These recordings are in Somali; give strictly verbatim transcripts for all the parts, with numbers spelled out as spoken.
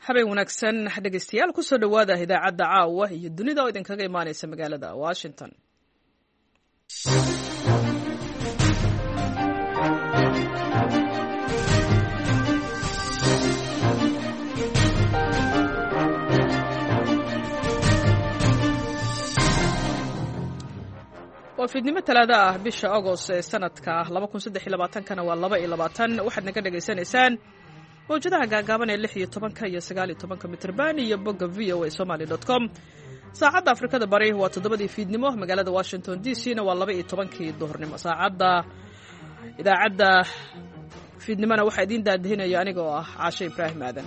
habeen wanaagsan dhegeystayaal kusoo dhawaada idaacadda caawa iyo dunida oo idinkaga imaanaysa magaalada Washington. waa fiidnimo talaada ah bisha Agost ee sanadka laba kun saddex iyo labaatan kana waa laba iyo labaatan waxaad naga dhageysanaysaan mawjadaha gaagaaban ee lix iyo toban iyo sagaal iyo toban mitirban iyo bogga v o a somali dot com. saacadda Afrikada Bari waa toddobadii fiidnimo, magaalada Washington D C na waa laba iyo tobankii duhurnimo. saacadda idaacadda fiidnimona waxaa idin daadihinaya aniga oo ah Caashe Ibraahim Aadan.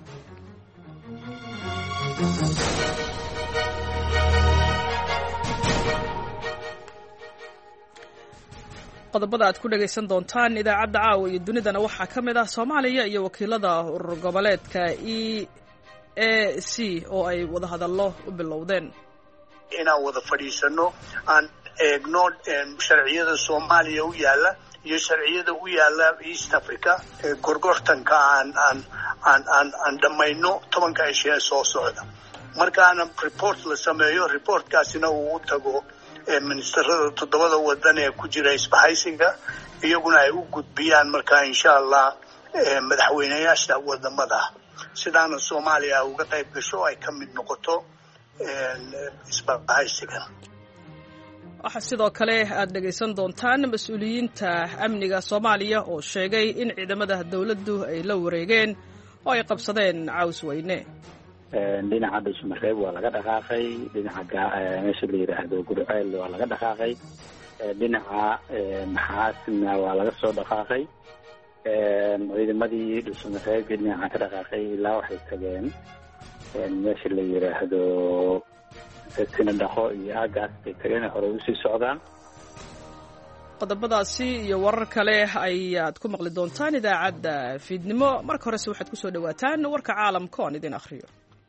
qodobada aad ku dhageysan doontaan idaacadda caawa iyo dunidana waxaa ka mid ah Soomaaliya iyo wakiilada urur goboleedka E A C oo ay wada hadallo u bilowdeen inaan wada fadhiisano aan eegno sharciyada Soomaaliya u yaala iyo sharciyada u yaala East Africa gorgortanka aan aan aan aan aan dhamayno tobanka isha soo socda markaana report la sameeyo reportkaasina uu tago ministerada toddobada wadan ee ku jira isbahaysiga iyaguna ay u gudbiyaan markaa insha Allah madaxweynayaasha wadamada sidaana Soomaaliya uga qayb gasho ay ka mid noqoto isbahaysiga. waxaa sidoo kale aad dhageysan doontaan mas'uuliyiinta amniga Soomaaliya oo sheegay in ciidamada dawladdu ay la wareegeen oo ay qabsadeen caws weyne. dhinaca Dhuusamareeb waa laga dhaqaaqay, dhinaca meesha la yiraahdo Gurceel waa laga dhaqaaqay, dhinaca Maxaasna waa laga soo dhaqaaqay. ciidamadii Dhuusamareeb dhinaca ka dhaqaaqay ilaa waxay tageen meesha la yiraahdo Sinadaqo iyo Agaas ay tageen hore u sii socdaan. qodobadaasi iyo warar kale ayaad ku maqli doontaan idaacadda fiidnimo. marka horese waxaad ku soo dhawaataan warka caalamka oo idin akhriyo.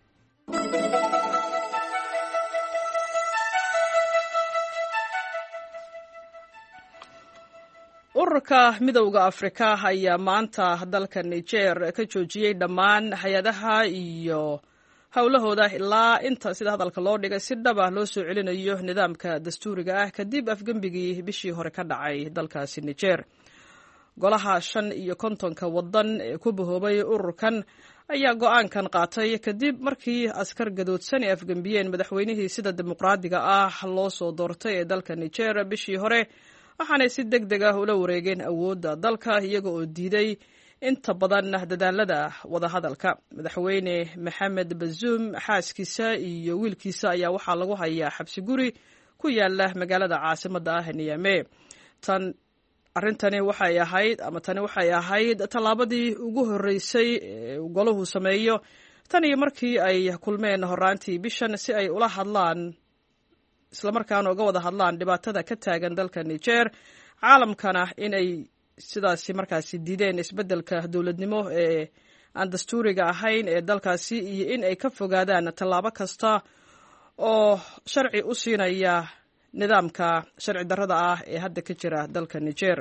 ururka midowga Afrika ayaa maanta dalka Niger ka joojiyay dhammaan hay'adaha iyo hawlahooda ilaa inta sida hadalka loo dhigay si dhab ah loo soo celinayo nidaamka dastuuriga ah kadib afgembigii bishii hore ka dhacay dalkaasi Niger. golaha shan iyo kontonka wadan ee ku bahoobay ururkan ayaa go'aankan qaatay kadib markii askar gadoodsan ay afgembiyeen madaxweynihii sida dimuqraadiga ah loo soo doortay ee dalka Niger bishii hore, waxaanay si degdeg ah ula wareegeen awoodda dalka iyaga oo diiday inta badan dadaalada wada hadalka. madaxweyne Maxamed Bazoum xaaskiisa iyo wiilkiisa ayaa waxaa lagu hayaa xabsi guri ku yaala magaalada caasimadda ah Niamey. tan arrintani waxay ahayd ama tani waxay ahayd tallaabadii ugu horeysay ee golahu sameeyo tan iyo markii ay kulmeen horaantii bishan si ay ula hadlaan isla markaana uga wada hadlaan dhibaatada ka taagan dalka Niger, caalamkana inay sidaasi markaasi diideen isbeddelka dawladnimo ee aan dastuuriga ahayn ee dalkaasi iyo in ay ka fogaadaan tallaabo kasta oo sharci u siinaya nidaamka sharci darrada ah ee hadda ka jira dalka Niger.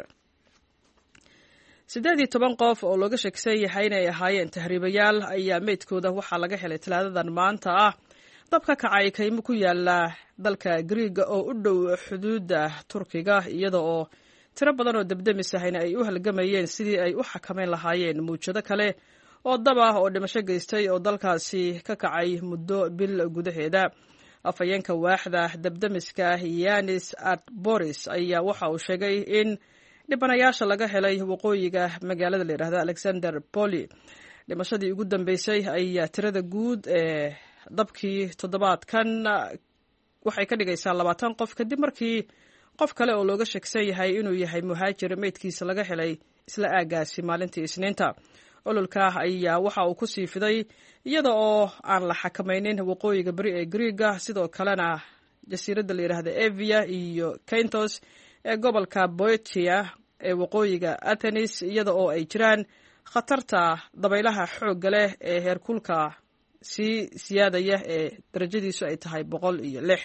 siddeed iyo toban qof oo looga shakisan yahay inay ahaayeen tahriibayaal ayaa meydkooda waxaa laga helay talaadadan maanta ah dab ka kacay kaymo ku yaala dalka Greega oo u dhow xuduudda Turkiga, iyada oo tiro badan oo dabdamis ahayna ay u halgamayeen sidii ay u xakameyn lahaayeen muujado kale oo dab ah oo dhimasho geystay oo dalkaasi ka kacay muddo bil gudaheeda. afhayeenka waaxda dabdamiska Yanis Atboris ayaa waxa uu sheegay in dhibanayaasha laga helay waqooyiga magaalada la yiraahdo Alexander Poli. dhimashadii ugu dambeysay ayaa tirada guud ee dabkii toddobaadkan waxay ka dhigaysaa labaatan qof kadib markii qof kale oo looga shakisan yahay inuu yahay muhaajir meydkiisa laga helay isla aagaasi maalintii Isniinta. ololka ayaa waxa uu ku sii fiday iyada oo aan la xakamaynin waqooyiga bari ee Greega, sidoo kalena jasiiradda la yiraahdo Evia iyo Kentos ee gobolka Boeotia ee waqooyiga Athens, iyada oo ay jiraan khatarta dabaylaha xoogga leh ee heerkulka sii siyaadaya ee darajadiisu ay tahay boqol iyo lix.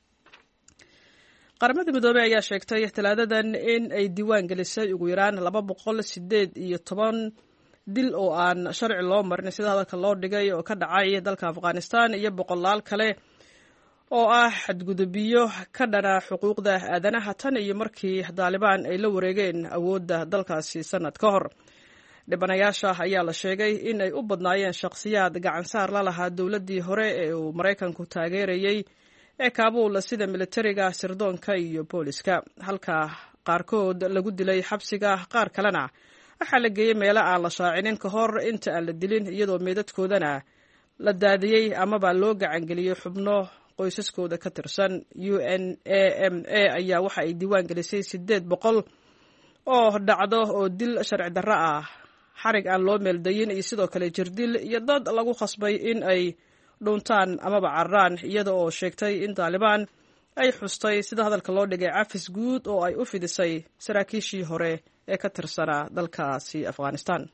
qaramada midoobay ayaa sheegtay talaadadan in ay diiwaan gelisay ugu yaraan laba boqol sideed iyo toban dil oo aan sharci loo marin sida hadalka loo dhigay oo ka dhacay dalka afghanistan iyo boqolaal kale oo ah xadgudubyo ka dhana xuquuqda aadanaha tan iyo markii Taliban ay la wareegeen awoodda dalkaasi sanad ka hor. Dhibanayaasha ayaa la sheegay in ay u badnaayeen shakhsiyaad gacan saar la lahaa dowladdii hore ee uu Mareykanku taageerayay ee Kaabul sida militariga, sirdoonka iyo booliska, halka qaarkood lagu dilay xabsiga, qaar kalena waxaa la geeyay meelo aan la shaacinin ka hor inta aan la dilin, iyadoo meedadkoodana la daadiyey amaba loo gacangeliyey xubno qoysaskooda ka tirsan. U N A M A ayaa waxa ay diiwaan gelisay sideed boqol oo dhacdo oo dil sharci darro ah, xarig aan loo meeldayin iyo sidoo kale jirdil iyo dad lagu khasbay in ay dhuntaan amaba carraan, iyada oo sheegtay in Taliban ay xustay sida hadalka loo dhigay cafis guud oo ay u fidisay saraakiishii hore ee ka tirsanaa dalkaasi Afghanistan.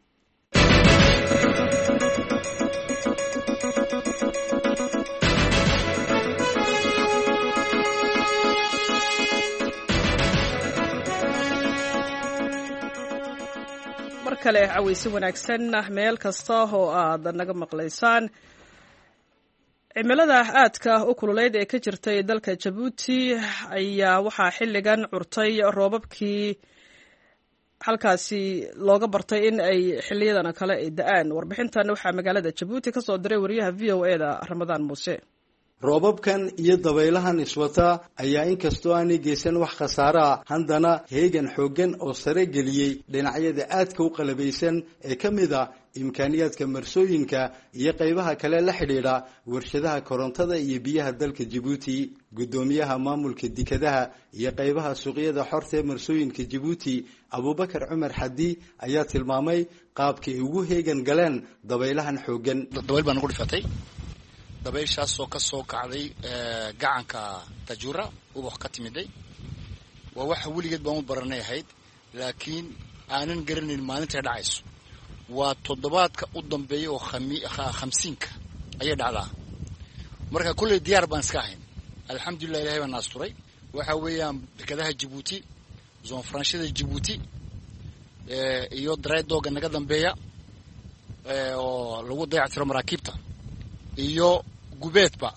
kale cawaysi wanaagsan meel kasta oo aad naga maqlaysaan. cimilada aadka u kululeyd ee ka jirtay dalka Djibouti ayaa waxaa xilligan curtay roobabkii halkaasi looga bartay in ay xiliyadan kale ay da'aan. warbixintan waxaa magaalada Djibouti ka soo diray wariyaha V O A da Ramadaan Muuse. roobabkan iyo dabaylahan iswata ayaa inkastoo aanay geysan wax khasaare ah haddana heegan xooggan oo sare geliyey dhinacyada aadka u qalabaysan ee ka mid ah imkaaniyaadka marsooyinka iyo qaybaha kale la xidhiidha warshadaha korontada iyo biyaha dalka Djibouti. gudoomiyaha maamulka dekedaha iyo qaybaha suuqyada xorta ee marsooyinka Djibouti Abubakar Umar Hadi ayaa tilmaamay qaabkii ay ugu heegan galeen dabaylahan xooggan. dabayl baan ugu dhifatay dabayshaas oo ka soo kacday gacanka Tajura oo wax ka timiday waa wax weligeed baan u baranay ahayd laakiin aanan garanin maalinta dhacayso. waa toddobaadka u dambeeyay oo khamsiinka ayay dhacdaa. marka kulli diyaar baan iska ahayn. alxamdulillah ilaahay baan asturay. waxa weeyaan dekedaha Djibouti zone franchise Djibouti ee iyo drydoga naga dambeeya ee oo lagu dayactiro maraakiibta iyo gubeedba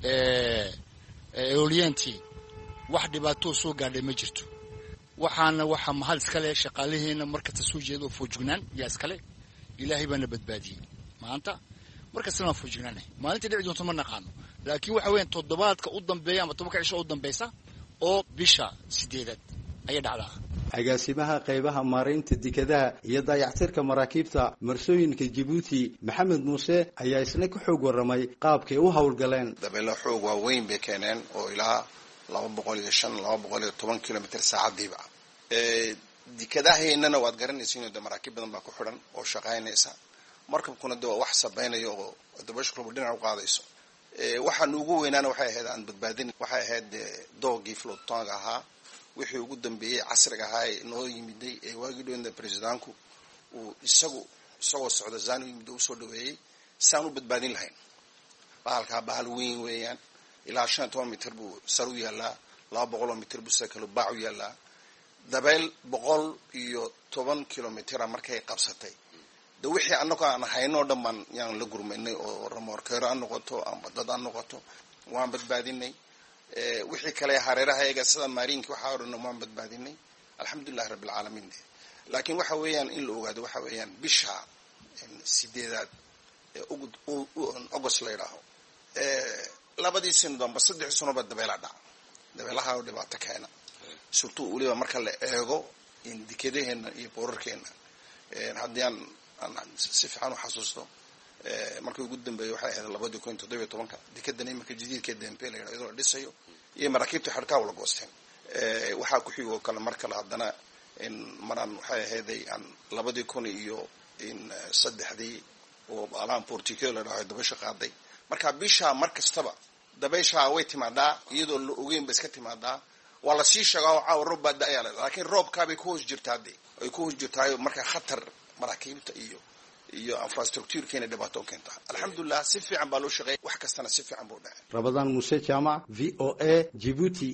ee eoliyanti wax dhibaato soo gaadhay ma jirto. waxaana waxa mahad iska leh shaqaalaheena marka soo jeedo foojugnaan yaa iska leh. ilaahay bana badbaadiyay maanta marka sina foojugnaan maalinta dhici doonto ma naqaano laakiin waxa weeyaan toddobaadka u dambeeya ama tobanka cisho u dambeeysa oo bisha sideedaad ayay dhacdaa. agaasimaha qaybaha maareynta dekedaha iyo dayactirka maraakiibta marsooyinka Djibouti Maxamed Muuse ayaa isna ku xoog waramay qaabkay u hawlgaleen. dabaylo xoog waaweyn bay keeneen oo ilaa laba boqol iyo shan laba boqol iyo toban kilomitir saacadiiba. ee dekedaheennana waad garanaysiin in maraakiib badan baa ku xidhan oo shaqaynaysa. markabkuna dee wax sabaynayo oo dabashku dhinac u qaadayso. ee waxaan ugu weynaana waxay ahayd aan badbaadin waxay ahayd doogii floating ahaa wixii ugu dambeeyay casriga ahaa noo yimiday ee waagi dhownda presidentku uu isagu soo socdo zaanu yimid uu soo dhaweeyay saanu badbaadin lahayn. bahalka bahal weyn weeyaan ilaa shan iyo toban mitir buu saru yaalaa laba boqol mitir buu sakalo baacu yaalaa. dabayl boqol iyo toban kilomitir markay qabsatay da wixii annaka aan hayno dhamaan yaan la gurmaynay oo remorkeero aan noqoto ama dad aan noqoto waan badbaadinay. ee wixii kale hareerahayaga sida maarinka waxa orano waan badbaadinay alxamdulillah rabbil alamin. laakiin waxa weeyaan in la ogaado waxa weeyaan bisha sideedaad ee ugu August la yiraahdo ee labadii sano damba saddex sano bad dabayl dhac dabaylaha oo dhibaato keena surtu waliba marka la eego in dekedaheena iyo boorarkeena ee hadiyaan aan si fiican u xasuusto ee markii ugu dambeeyay waxay ahayd labadii kun iyo toddoba iyo tobanka dekedana markii jadiidka Dempele iyadoo dhisayo iyo maraakiibta xirkaa wala goosteen. ee waxa ku xigo kala mar kale hadana in maraan waxay ahayd aan labadii kun iyo in saddexdii oo alaan Portugal la dhahay dabasha qaaday. marka bisha mar kastaba dabaysha way timaadaa iyadoo la ogeyn ba iska timaadaa waa la sii sheegaa caaw roob baa da'aya laakiin roobka bay ku hoos jirtaa ay ku hoos jirtaa marka khatar maraakiibta iyo iyo infrastructure-keena dhibaato keenta. alxamdulillah si fiican baa loo shaqeeyay wax kastana si fiican buu dhacay. Ramadaan Muuse Jaamac V O A Djibouti.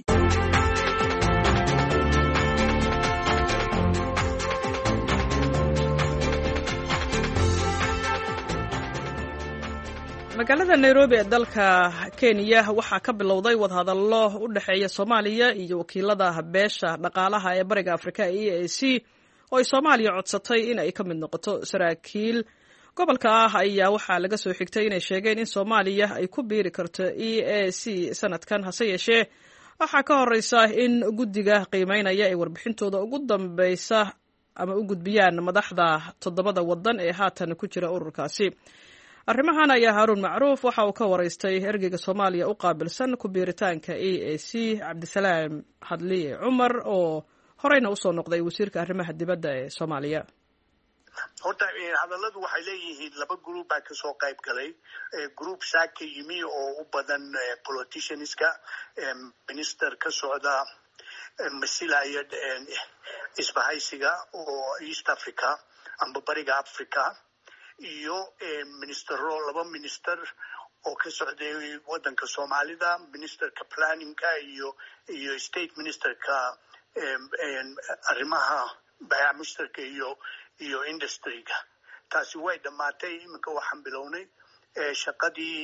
magaalada Nairobi ee dalka Kenya waxaa ka bilowday wadahadallo u dhaxeeya Soomaaliya iyo wakiilada beesha dhaqaalaha ee Bariga Afrika E A C oo ay Soomaaliya codsatay in ay ka mid noqoto saraakiil gobolka ah ayaa waxaa laga soo xigtay inay sheegeen in Soomaaliya ay ku biiri karto E A C sanadkan hase yeeshee waxaa ka horeysa in guddiga qiimeynaya ay warbixintooda ugu dambeysa ama u gudbiyaan madaxda toddobada wadan ee haatan ku jira ururkaasi. arrimahan ayaa Haruun Macruuf waxa uu ka wareystay ergeyga Soomaaliya u qaabilsan ku biiritaanka E A C Cabdisalaam Hadliye Cumar oo horeyna u soo noqday wasiirka arrimaha dibadda ee Soomaaliya. horta hadalladu waxay leeyihiin laba group baa ka soo qayb galay group saaka yimi oo u badan politicianska minister ka socda masilaya isbahaysiga oo East Africa amba Bariga Africa iyo ministero laba minister oo ka socday wadanka Soomaalida ministerka planningka iyo iyo state ministerka arrimaha baaxmushtarka iyo iyo industryga. taasi way dhamaatay iminka waxaan bilownay shaqadii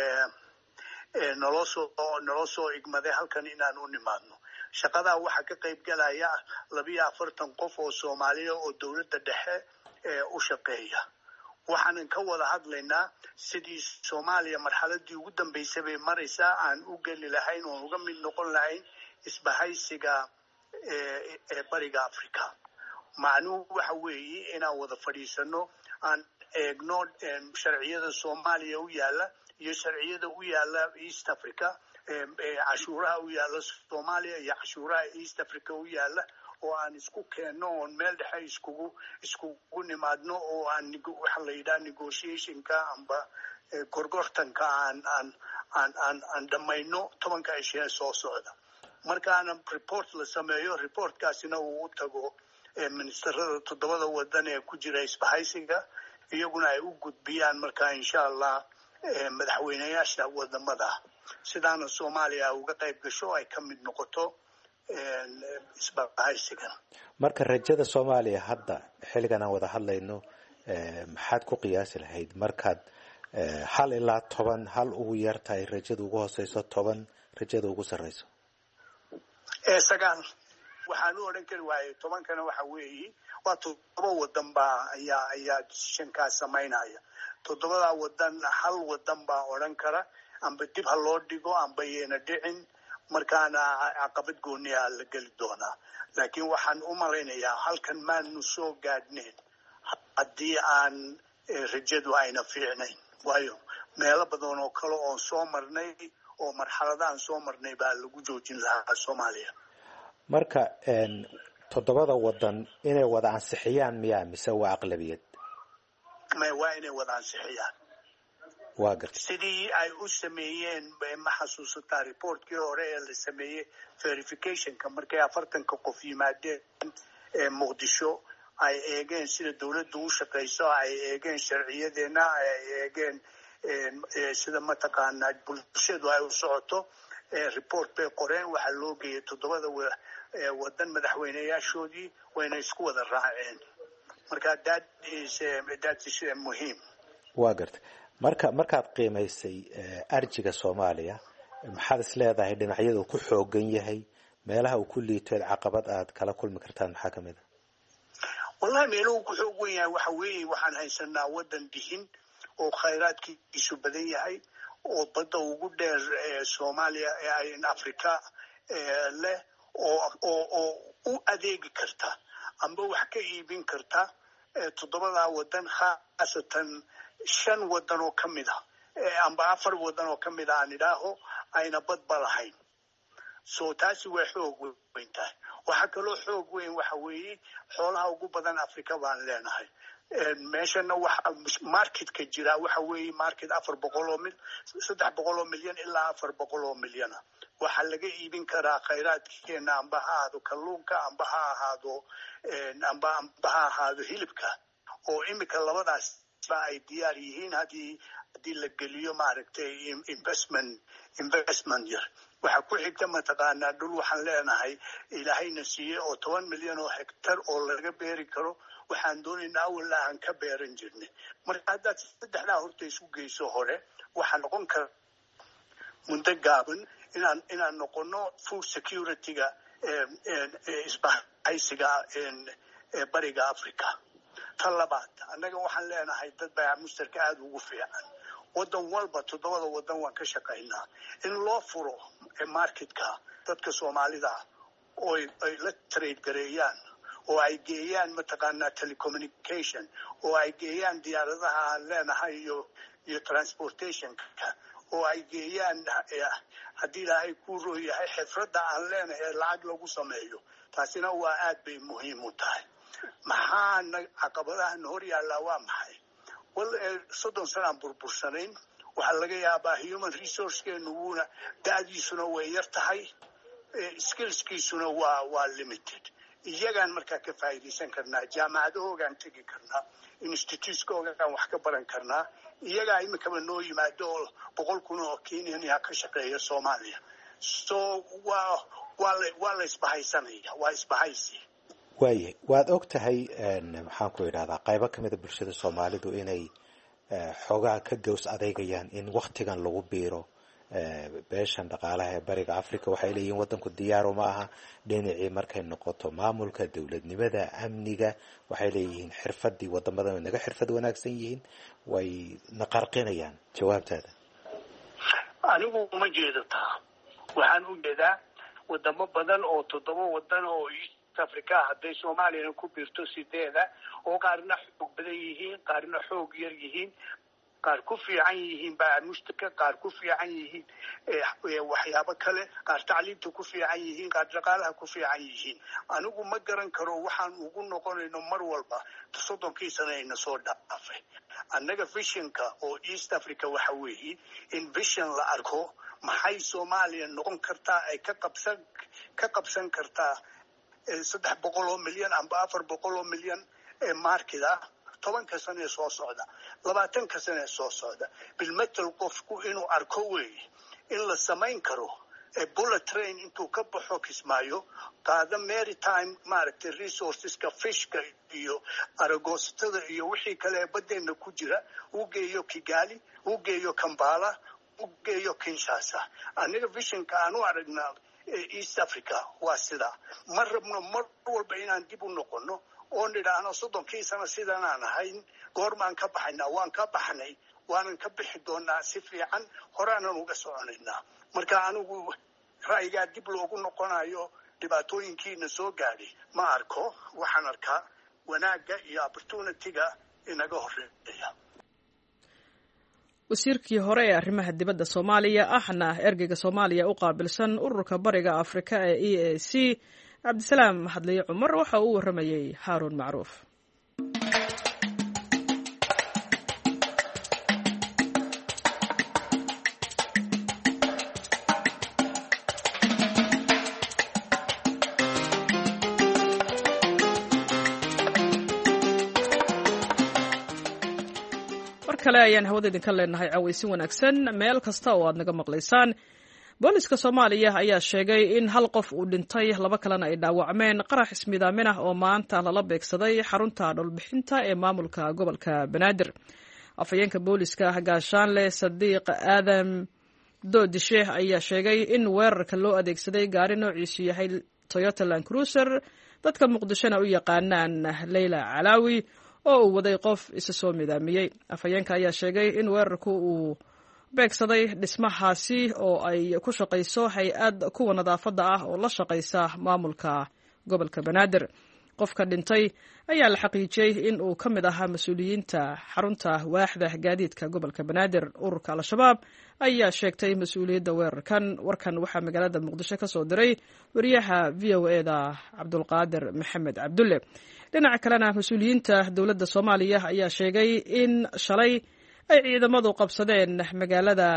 nolosoo nolosoo igmaday halkan inaan u nimaadno. shaqada waxa ka qayb galaya laba iyo afartan qof oo Soomaaliya oo dawladda dhexe u shaqeeya. waxaan ka wada hadlaynaa sidii Soomaaliya marxaladii ugu dambeysay bay maraysaa aan u gali lahayn oo uga mid noqon lahayn isbahaysiga ee Bariga Afrika. macnuhu waxa weeye inaan wada fadhiisano aan eegno sharciyada Soomaaliya u yaala iyo sharciyada u yaala East Africa cashuuraha u yaala Soomaaliya iyo cashuuraha East Africa u yaala oo aan isku keenno oo meel dhexe iskugu iskugu nimaadno oo aan waxa la yiraahdo negotiationka amba gorgortanka aan aan aan aan aan dhamayno tobanka isha soo socda. markaan report la sameeyo reportkaasina uu u tago ministerada toddobada wadan ee ku jira isbahaysiga iyaguna ay u gudbiyaan markaa insha Allah madaxweynayaasha wadamada sidaana Soomaaliya uga qayb gasho ay ka mid noqoto isbahaysiga. marka rajada Soomaaliya hadda xilligan aan wada hadlayno maxaad ku qiyaasi lahayd markaad hal ilaa toban hal ugu yartahay rajada ugu hooseyso toban rajada ugu sareyso? ee sagaal waxaan u oran kari waayay tobankana waxa weeye waa toddoba wadan baa ayaa ayaa shankaa samaynaya. toddobada wadan hal wadan baa oran kara amba dib ha loo dhigo amba yeena dhicin markaana caqabad gooni ah la gali doonaa. laakiin waxaan u malaynayaa halkan maanu soo gaadhneen haddii aan rajadu ayna fiicnayn waayo meelo badan oo kale oo soo marnay oo marxaladaan soo marnay baa lagu joojin lahaa Soomaaliya. marka toddobada wadan inay wada ansixiyaan miyaa mise waa aqlabiyad? ma waa inay wada ansixiyaan. waa gartay sidii ay u sameeyeen ma xasuusataa reportkii hore ee la sameeyey verificationka markay afartanka qof yimaadeen Muqdisho ay eegeen sida dawladdu u shaqeyso ay eegeen sharciyadeena ay eegeen sida mataqaanaa bulshadu ay u socoto report bay qoreen waxa loo geeyay toddobada wadan madaxweynayaashoodii wayna isku wada raaceen. marka that is that is muhiim. waa gartay marka markaad qiimaysay arjiga Soomaaliya maxaad is leedahay dhinacyadu ku xoogan yahay meelaha uu ku liitay caqabad aad kala kulmi kartaan maxaa kamid ah? wallahi meeluhu ku xoogan yahay waxa weeye waxaan haysanaa wadan dihin oo khayraadkiisu badan yahay oo badda ugu dheer Soomaaliya ee in Afrika leh oo oo u adeegi karta amba wax ka iibin karta toddobada wadan khaasatan shan wadan oo kamid ah amba afar wadan oo kamid ah nidaaho ayna badba lahayn. soo taasi way xoog weyn tahay. waxa kaloo xoog weyn waxa weeye xoolaha ugu badan Afrika baan leenahay. meeshana waxa marketka jira waxa weeye market afar boqol oo mil saddex boqol oo milyan ilaa afar boqol oo milyan waxa laga iibin karaa khayraadkeena amba ha ahaado kalluunka amba ha ahaado amba amba ha ahaado hilibka oo imika labadaas ay diyaar yihiin haddii haddii la geliyo maaragtay investment investment yar. waxaa ku xigta mataqaanaa dhul waxaan leenahay ilaahayna siiyey oo toban milyan oo hektar oo laga beeri karo. waxaan doonaynaa awalla aan ka beeran jirnay. marka haddaad saddexdaa horta isu geyso hore waxaa noqon kara muddo gaaban inaan inaan noqono food security-ga isbahaysiga bariga Africa. tan labaad annaga waxaan leenahay dad baayac mushtarka aada ugu fiican. waddan walba toddobada waddan waan ka shaqaynaa in loo furo marketka dadka Soomaalida oo ay la trade gareeyaan oo ay geeyaan mataqaanaa telecommunication oo ay geeyaan diyaaradaha aan leenahay iyo iyo transportationka oo ay geeyaan haddii ilaahay ku rooyahay xifradda aan leenahay ee lacag lagu sameeyo. taasina waa aad bay muhiim u tahay. maxaa caqabadahan hor yaallaa waa maxay? wal soddon sanaan burbursanayn. waxaa laga yaabaa human resourcekeenu wuuna da'diisuna way yar tahay, skillskiisuna waa waa limited. iyagaan markaa ka faa'iidaysan karnaa, jaamacadahoogaan tegi karnaa, institutekoogaan wax ka baran karnaa. iyagaa imikaba noo yimaado oo boqol kun oo Kenyan ka shaqeeya Soomaaliya. so waa waa la waa la isbahaysanaya, waa isbahaysi. waaye waad og tahay maxaan ku idhahdaa qaybo ka mid a bulshada Soomaalidu inay xoogaa ka gows adeegayaan in waktigan lagu biiro beeshan dhaqaalaha ee bariga Afrika. waxay leeyihiin waddanku diyaar uma aha dhinacii markay noqoto maamulka, dowladnimada, amniga. waxay leeyihiin xirfadii wadamadan way naga xirfad wanaagsan yihiin, way naqarqinayaan. jawaabtaada? anigu uma jeedo taa. waxaan u jeedaa wadamo badan oo toddoba wadan oo Afrika hadday Soomaaliya ku biirto sideeda oo qaarna xoog badan yihiin, qaarna xoog yar yihiin, qaar ku fiican yihiin baa mushtaka, qaar ku fiican yihiin waxyaabo kale, qaar tacliinta ku fiican yihiin, qaar dhaqaalaha ku fiican yihiin. anigu ma garan karo waxaan ugu noqonayno mar walba soddonkii sano ayna soo dhaafay. annaga visionka oo East Africa waxa weeye in vision la arko maxay Soomaaliya noqon kartaa, ay ka qabsan ka qabsan kartaa saddex boqol oo milyan amba afar boqol oo milyan ee markida tobanka sano ee soo socda, labaatanka sano ee soo socda. bilmetal qofku inuu arko weeye in la samayn karo bullet train intuu ka baxo Kismaayo, qaada maritime maaragtay resourceska, fishka iyo aragoosatada iyo wixii kale ee badeena ku jira, uu geeyo Kigali, uu geeyo Kampala, uu geeyo Kinshasa. aniga visionka aanu aragnaa East Africa waa sida. ma rabno mar walba inaan dib u noqono oo nidhaahno soddonkii sano sidan aan ahayn, goormaan ka baxaynaa? waan ka baxnay, waanan ka bixi doonaa si fiican, horaanan uga soconaynaa. marka anigu ra'yigaa dib loogu noqonayo dhibaatooyinkiina soo gaadhay ma arko. waxaan arkaa wanaagga iyo opportunity-ga inaga horeeya. wasiirkii hore ee arrimaha dibadda Soomaaliya ahna ergeyga Soomaaliya u qaabilsan ururka bariga Afrika ee E A C Cabdisalaam Hadliye Cumar waxa uu waramayay Haarun Macruuf. kale ayaan hawada idinka leenahay cawaysin wanaagsan meel kasta oo aad naga maqlaysaan. booliska Soomaaliya ayaa sheegay in hal qof uu dhintay, laba kalena ay dhaawacmeen qarax ismidaamin ah oo maanta lala beegsaday xarunta dhulbixinta ee maamulka gobolka Banaadir. afayeenka booliska Gaashaanle Sadiiq Aadan Doodishe ayaa sheegay in weerarka loo adeegsaday gaari noociisu yahay Toyota Land Cruiser, dadka Muqdishona u yaqaanaan Leyla Calaawi, oo uu waday qof isa soo midaamiyey. afayeenka ayaa sheegay in weerarku uu beegsaday dhismahaasi oo ay ku shaqayso hay-ad kuwa nadaafadda ah oo la shaqaysa maamulka gobolka Banaadir. qofka dhintay ayaa la xaqiijiyey in uu ka mid ahaa mas-uuliyiinta xarunta waaxda gaadiidka gobolka Banaadir. ururka Al-Shabaab ayaa sheegtay mas-uuliyadda weerarkan. warkan waxaa magaalada Muqdisho ka soo diray wariyaha V O A da Cabdulqaadir Maxamed Cabdulle. dhinaca kalena mas-uuliyiinta dowladda Soomaaliya ayaa sheegay in shalay ay ciidamadu qabsadeen magaalada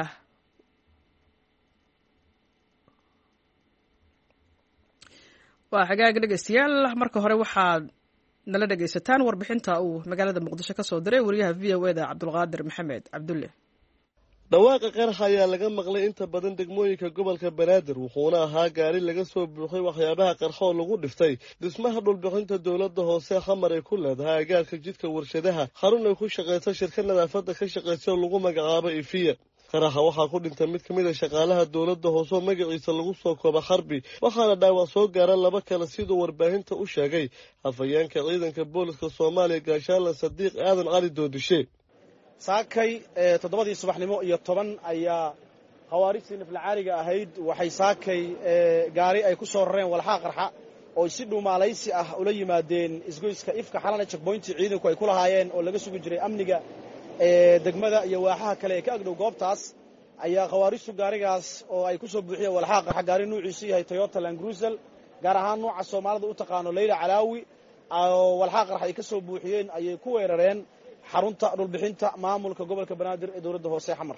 waa xagaag dhegeystayaal. marka hore waxaad nala dhegaysataan warbixinta uu magaalada muqdisho ka soo diray wariyaha v o eda cabdulqaadir maxamed cabdulle. dhawaaqa qaraxa ayaa laga maqlay inta badan degmooyinka gobolka banaadir wuxuuna ahaa gaari laga soo buuxay waxyaabaha qarxoo lagu dhiftay dhismaha dhulbixinta dowladda hoose xamar ay ku leedahay agaarka jidka warshadaha xarun ay ku shaqaysa shirkad nadaafadda ka shaqaysa oo lagu magacaabo ifiya. qaraxa waxaa ku dhintay mid ka mid a shaqaalaha dowladda hoose oo magaciisa lagu soo kooba xarbi waxaana dhaawac soo gaara laba kale siduu warbaahinta u sheegay hafayeenka ciidanka booliska soomaaliya gaashaanle sadiiq aadan cali doodishe. saakay toddobadii subaxnimo iyo toban ayaa khawaarijtii naflacaaliga ahayd waxay saakay gaari ay ku soo rareen walxaa qarxa oo si dhuumaalaysi ah ula yimaadeen isgoyska ifka xalana checkpointii ciidanku ay ku lahaayeen oo laga sugi jiray amniga degmada iyo waaxaha kale ee ka agdhow goobtaas ayaa khawaarijtu gaarigaas oo ay ku soo buuxiyeen walxaa qarxa gaari nuuciisu yahay Toyota Land Cruiser gaar ahaan nooca Soomaalida u taqaano Leyla Calaawi oo walxaa qarxa ay ka soo buuxiyeen ayay ku weerareen xarunta dhulbixinta maamulka gobolka banaadir ee dowladda hoose xamar.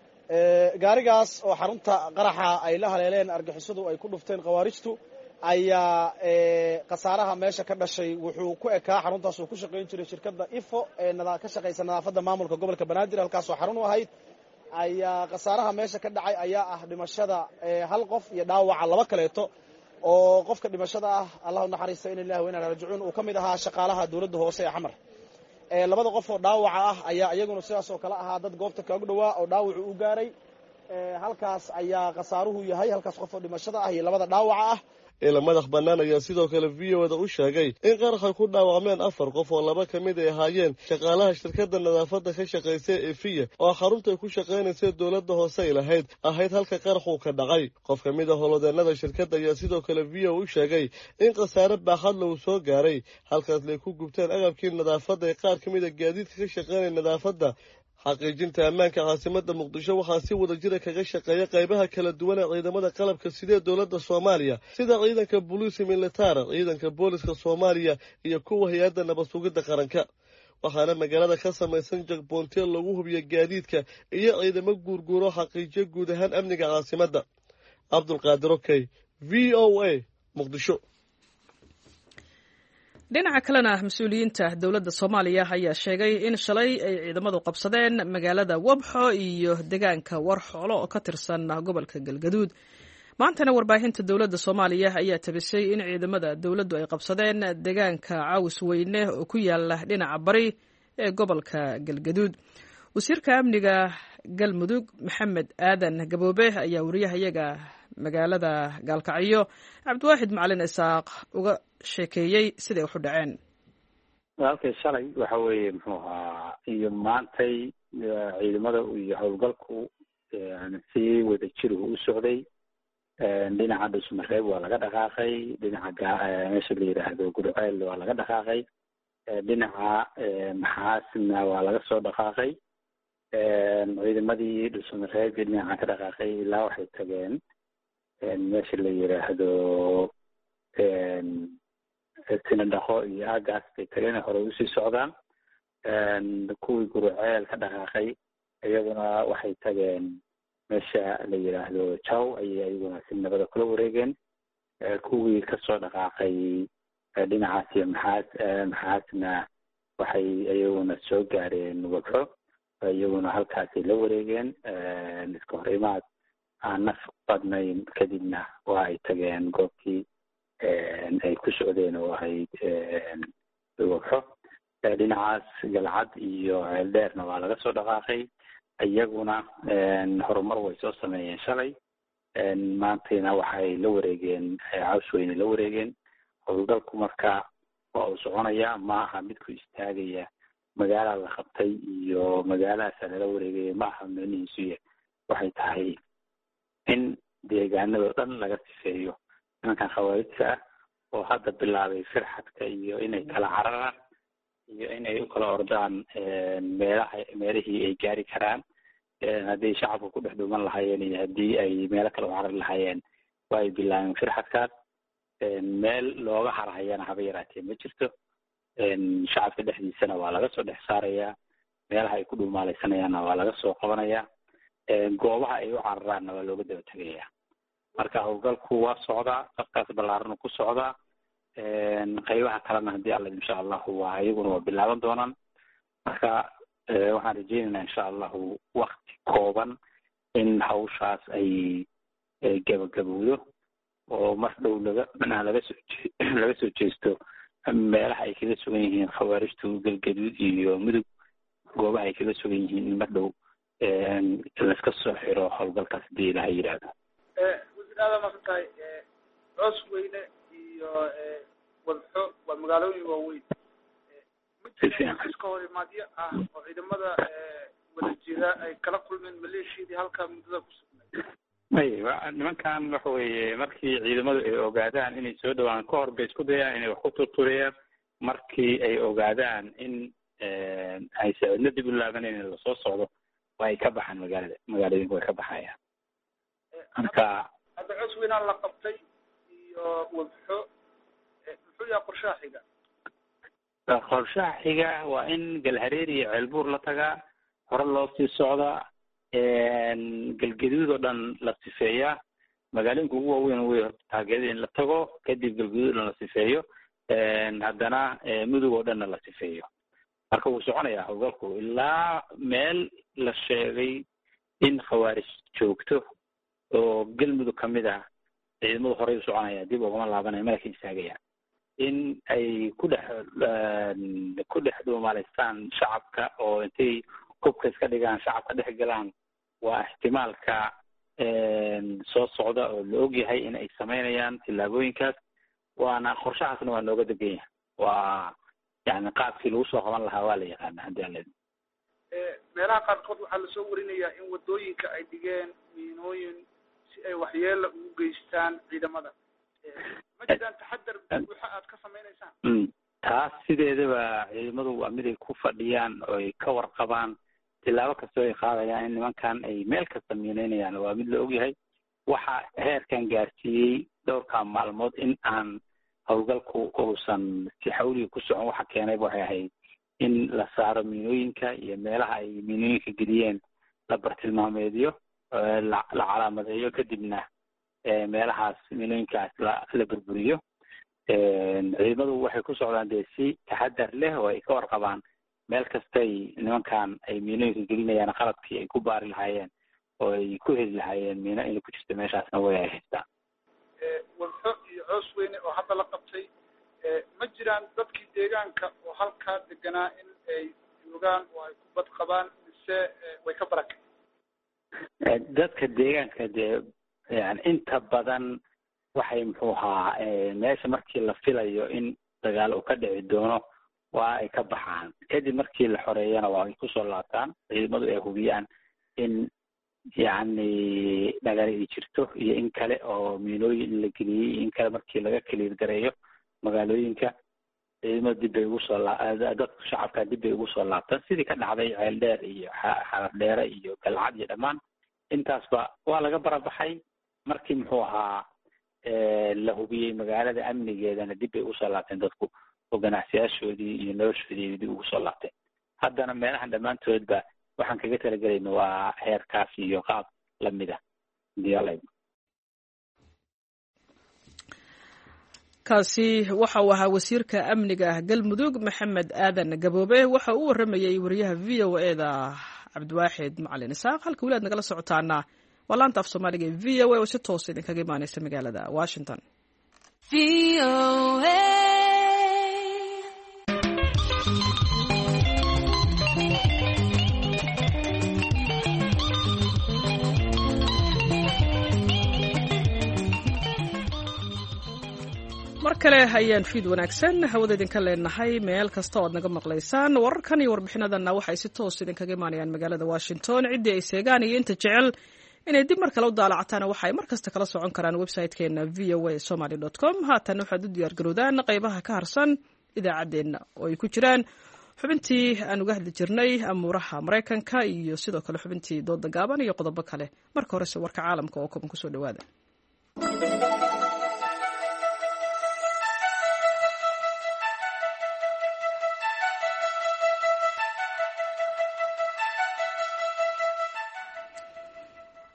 gaarigaas oo xarunta qaraxa ay la haleeleen argixisadu ay ku dhufteen khawaarijtu ayaa qasaaraha meesha ka dhashay wuxuu ku ekaa xaruntaas oo ku shaqayn jiray shirkadda ifo ee ka shaqaysa nadaafadda maamulka gobolka banaadir halkaasoo xarun u ahayd ayaa qasaaraha meesha ka dhacay ayaa ah dhimashada hal qof iyo dhaawaca laba kaleeto oo qofka dhimashada ah allahu naxariista in ilaahi wa inna ilaihi raajicuun uu ka mid ahaa shaqaalaha dowladda hoose ee xamar. labada qof oo dhaawaca ah ayaa iyaguna sidaas oo kale ahaa dad goobta ka dhawaa oo dhaawacu u gaaray halkaas ayaa qasaaruhu yahay halkaas qof oo dhimashada ah iyo labada dhaawaca ah. ila madax bannaan ayaa sidoo kale v o da u sheegay in qaraxa ku dhaawacmeen afar qof oo laba ka mid ay ahaayeen shaqaalaha shirkadda nadaafadda ka shaqaysa ee Efiya oo xarunta ku shaqaynaysa dowladda hoose ay lahayd ahayd halka qaraxu ka dhacay. qof ka mid ah howlwadeenada shirkadda ayaa sidoo kale v o u sheegay in qasaare baaxad lagu soo gaaray halkaas ay ku gubteen agabkii nadaafadda ee qaar ka mid ah gaadiidka ka shaqaynaya nadaafadda. xaqiijinta ammaanka caasimadda muqdisho waxaa si wada jira kaga shaqeeya qaybaha kala duwan ee ciidamada qalabka sidee dowladda Soomaaliya sida ciidanka booliska military ciidanka booliska Soomaaliya iyo kuwa hay'adda nabad sugidda qaranka. waxaana magaalada ka samaysan jagboontiyo lagu hubiyo gaadiidka iyo ciidamo guurguuro xaqiijiyo guud ahaan amniga caasimadda. Cabdulqaadir Okey, V O A, Muqdisho. dhinaca kalena mas-uuliyiinta dowladda Soomaaliya ayaa sheegay in shalay ay ciidamadu qabsadeen magaalada Wabxo iyo deegaanka Warxoolo oo ka tirsan gobolka Galgaduud. maantana warbaahinta dowladda Soomaaliya ayaa tabisay in ciidamada dowladdu ay qabsadeen deegaanka Caawis Weyne oo ku yaala dhinaca bari ee gobolka Galgaduud. wasiirka amniga Galmudug Maxamed Aadan Gaboobe ayaa wariyahayaga magaalada Gaalkacyo Cabdiwaahid Macalin Isaaq uga sheekeeyay siday wax u dhaceen. halkay shalay waxa weeye muxuu ahaa iyo maantay ciidamada iyo howlgalku si wada jir u socday. dhinaca Dhuusamareeb waa laga dhaqaaqay, dhinaca meesha la yiraahdo Gurceel waa laga dhaqaaqay, dhinaca Maxaasna waa laga soo dhaqaaqay. ciidamadii Dhuusamareeb dhinaca ka dhaqaaqay ilaa waxay tageen meesha la yiraahdo Sinadhaqo iyo aagaas bay tageen hore usii socdaan. kuwii Gurceel ka dhaqaaqay iyaguna waxay tageen meesha la yiraahdo Jaw ayay iyaguna si nabada kula wareegeen. kuwii kasoo dhaqaaqay dhinacaasi maxaas maxaasna waxay iyaguna soo gaareen Wabxo iyaguna halkaasi la wareegeen. iska horimaad aan naf badnayn kadibna waa ay tageen goobtii ay ku socdeen oo ahayd Wabxo. dhinacaas Galcad iyo Ceeldheerna waa laga soo dhaqaaqay iyaguna horumar way soo sameeyeen shalay. maantayna waxay la wareegeen Caws Weyne la wareegeen. howlgalku marka waa uu soconaya maaha mid ku istaagaya magaala la qabtay iyo magaaladaas lala wareegay maaha micnihiisu waxay tahay in deegaanada dhan laga sifeeyo nimankan khawaarijta ah oo hadda bilaabay firxadka iyo inay kala cararaan iyo inay u kala ordaan meelaha meelihii ay gaari karaan. haddii shacabku ku dhex dhuuman lahaayeen iyo haddii ay meelo kale u carari lahaayeen waa ay bilaabeen firxadkaas. meel looga harhayana haba yaraatee ma jirto. shacabka dhexdiisana waa laga soo dhex saarayaa, meelaha ay ku dhuumaaleysanayaanna waa laga soo qabanayaa, goobaha ay u cararaanna waa looga daba tegayaa. marka howlgalku waa socdaa, safkaas ballaaranu ku socdaa. qaybaha kalena haddii alla insha allahu waa iyaguna waa bilaaban doonaan marka waxaan rajeynaynaa insha allahu wakti kooban in hawshaas ay gabagabowdo oo mar dhow laga macnaha laga soo laga soo jeesto meelaha ay kaga sugan yihiin khawaarijtu galgaduud iyo mudug goobaha ay kaga sugan yihiin in mar dhow laska soo xiro howlgalkaas hadii ilaha yidhaahdo wasiir aada masan tahay coos weyne iyo wadxo waa magaalooyin waaweyn iska hor imaadyo ah oo ciidamada wada jira ay kala kulmeen maleeshiyadii halkaa muddada ku sugnay may nimankan waxa weeye markii ciidamadu ay ogaadaan inay soo dhawaan ka hor bay isku dayaan inay wax ku turturiyaan markii ay ogaadaan in ay sacidna dib u laabanayn in lasoo socdo waa ay ka baxaan magaalada magaalooyinka way ka baxayaan marka hadda coos weynaan la qabtay iyo wadxo muxuu yahay qorshaha xiga qorshaha xiga waa in galhareer iyo ceelbuur la tagaa hore loo sii socdaa galgaduud oo dhan la sifeeyaa magaalooyinka ugu waaweyn way horta taageerada in la tago kadib galgaduud o dhan la sifeeyo haddana mudug oo dhanna la sifeeyo marka wuu soconayaa howlgalku ilaa meel la sheegay in khawaarij joogto oo galmudug kamid ah ciidamadu horey u soconaya dib ugama laabanaya mala ka istaagaya in ay ku dhex ku dhex dhuumalaystaan shacabka oo intay hubka iska dhigaan shacabka dhex galaan waa ixtimaalka soo socda oo la ogyahay in ay samaynayaan tillaabooyinkaas waana qorshahaasna waa nooga degan yahay waa yani qaabkii lagu soo qaban lahaa waa la yaqaana haddii aan leedahay meelaha qaarkood waxaa lasoo warinayaa in wadooyinka ay dhigeen miinooyin si ay waxyeela ugu geystaan ciidamada ma jiraan taxadar buuxa aad ka samaynaysaan taas sideedaba ciidamadu waa mid ay ku fadhiyaan oo ay ka warqabaan tilaabo kastoo ay qaadayaan in nimankan ay meel kasta miinaynayaan waa mid la ogyahay waxa heerkan gaarsiiyey dhowrkaa maalmood in aan howlgalku uusan si xawliga ku socon waxa keenayba waxay ahayd in la saaro miinooyinka iyo meelaha ay miinooyinka geliyeen la bartilmaameedyo la la calaamadeeyo kadibna meelahaas miinooyinkaas la la burburiyo ciidamadu waxay ku socdaan dee si taxadar leh oo ay ka warqabaan meel kastay nimankan ay miinooyinka gelinayaan qalabkii ay ku baari lahaayeen oo ay ku heli lahaayeen miino inay ku jirto meeshaasna way ay haystaan wadxo iyo coos weyne oo hadda la qabtay ma jiraan dadkii deegaanka oo halkaa deganaa in ay joogaan oo ay ku bad qabaan mise way ka barakay dadka deegaanka dee yani inta badan waxay muxuu ahaa meesha markii la filayo in dagaal uu ka dhici doono waa ay ka baxaan kadib markii la xoreeyana waa ay kusoo laabtaan ciidamadu ay hubiyaan in yacni dhagari ay jirto iyo in kale oo miinooyin in la geliyey in kale markii laga kaliir gareeyo magaalooyinka ciidamada dib bay ugu soo laa dadka shacabka dib bay ugu soo laabtaan sidii ka dhacday ceel dheer iyo xarar dheere iyo galcad iyo dhammaan intaasba waa laga barabaxay markii muxuu ahaa la hubiyey magaalada amnigeedana dib bay ugu soo laabteen dadku oo ganacsiyaashoodii iyo noloshoodii dib ugu soo laabteen haddana meelahan dhammaantoodba waxaan kaga talagelayna waa heerkaas iyo qaab lamid ah diyaal kaasi waxa uu ahaa wasiirka amniga ah galmudug maxamed aadan gaboobe waxa uu waramayey wariyaha v o e da cabdiwaaxid macalin isaaq halka weli aad nagala socotaana waa laanta af soomaaliga ee v o e oo si toosa idinkaga imaaneysa magaalada washington. v o e mar kale hayaan fiid wanaagsan hawada idinka leenahay meel kasta oo aad naga maqlaysaan wararkan iyo warbixinadanna waxay si toos idinkaga imaanayaan magaalada washington ciddii ay seegaan iyo inta jecel inay dib mar kale u daalacataana waxa ay mar kasta kala socon karaan website-keena v o a somaly dot com haatan waxaad u diyaar garowdaan qaybaha ka harsan idaacaddeenna oo ay ku jiraan xubintii aan uga hadli jirnay amuuraha maraykanka iyo sidoo kale xubintii dooda gaaban iyo qodobo kale marka horese warka caalamka oo kooban kusoo dhawaada.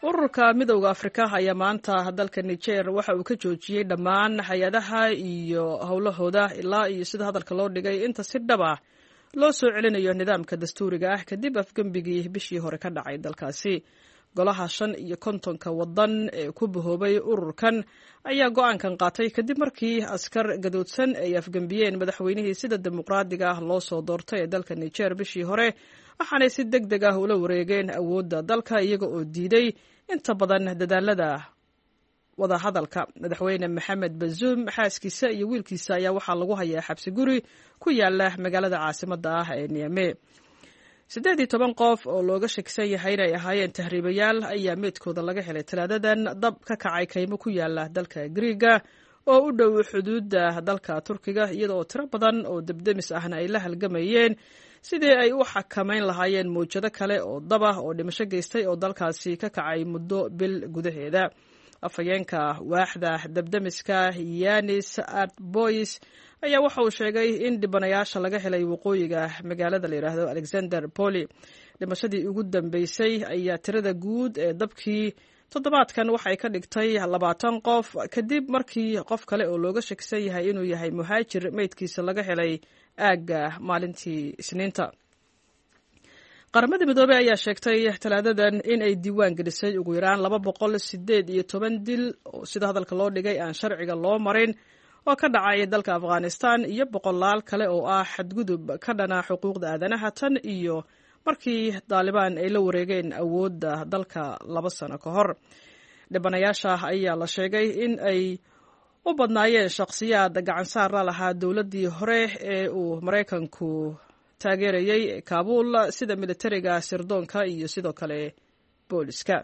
ururka midowda afrika ayaa maanta dalka niger waxa uu ka joojiyey dhammaan hay-adaha iyo howlahooda ilaa iyo sida hadalka loo dhigay inta si dhaba loo soo celinayo nidaamka dastuuriga ah kadib afgembigii bishii hore ka dhacay dalkaasi. golaha shan iyo kontonka wadan ee ku bahoobay ururkan ayaa go-aankan qaatay kadib markii askar gadoodsan ay afgembiyeen madaxweynihii sida dimuqraadiga ah loo soo doortay ee dalka niger bishii hore, waxaanay si deg deg ah ula wareegeen awoodda dalka iyaga oo diiday inta badan dadaalada wadahadalka. madaxweyne maxamed bazuum xaaskiisa iyo wiilkiisa ayaa waxaa lagu hayaa xabsi guri ku yaala magaalada caasimada ah ee niamey. siddeed iyo toban qof oo looga shakisan yahay inay ahaayeen tahriibayaal ayaa meedkooda laga helay talaadadan dab ka kacay kaymo ku yaala dalka Griiga oo u dhow xuduudda dalka Turkiga, iyada oo tiro badan oo debdemis ahna ay la halgamayeen sidii ay u xakameyn lahaayeen mowjado kale oo dab ah oo dhimasho geystay oo dalkaasi ka kacay muddo bil gudaheeda. afhayeenka waaxda debdemiska Yanis Artbois ayaa waxa uu sheegay in dhibanayaasha laga helay waqooyiga magaalada la yiraahdo Alexander Poli. dhimashadii ugu dambeysay ayaa tirada guud ee dabkii toddobaadkan waxay ka dhigtay labaatan qof kadib markii qof kale oo looga shakisan yahay inuu yahay muhaajir meydkiisa laga helay aagga maalintii Isniinta. qaramada midoobay ayaa sheegtay talaadadan in ay diiwaan gelisay ugu yaraan laba boqol sideed iyo toban dil oo sida hadalka loo dhigay aan sharciga loo marin oo ka dhacay dalka Afghanistan iyo boqolaal kale oo ah xadgudub ka dhana xuquuqda aadanaha tan iyo markii Taliban ay la wareegeen awoodda dalka laba sano ka hor. dhibanayaasha ayaa la sheegay in ay u badnaayeen shakhsiyaad gacan saar la lahaa dowladdii hore ee uu Mareykanku taageerayay Kaabul sida militariga, sirdoonka iyo sidoo kale booliska.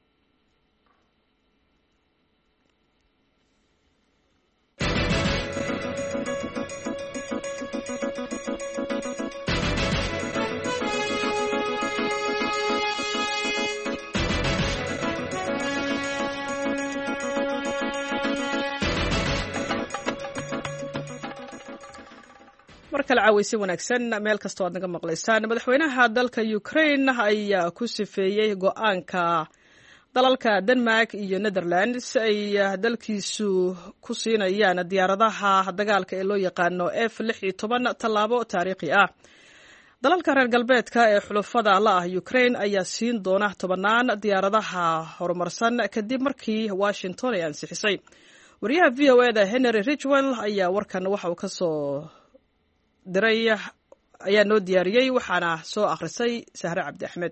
markale caawaysi wanaagsan meel kastoo aad naga maqlaysaan. madaxweynaha dalka Ukraine ayaa ku sifeeyey go-aanka dalalka Denmark iyo Netherlands ay dalkiisu ku siinayaan diyaaradaha dagaalka ee loo yaqaano F lix iyo toban tallaabo taariikhi ah. dalalka reer galbeedka ee xulafada la ah Ukraine ayaa siin doona tobanaan diyaaradaha horumarsan kadib markii Washington ay ansixisay. wariyaha V O A da Henry Ridgwell ayaa warkan waxa uu ka soo diray ayaa noo diyaariyey waxaana soo akhrisay Sahre Cabdi Axmed.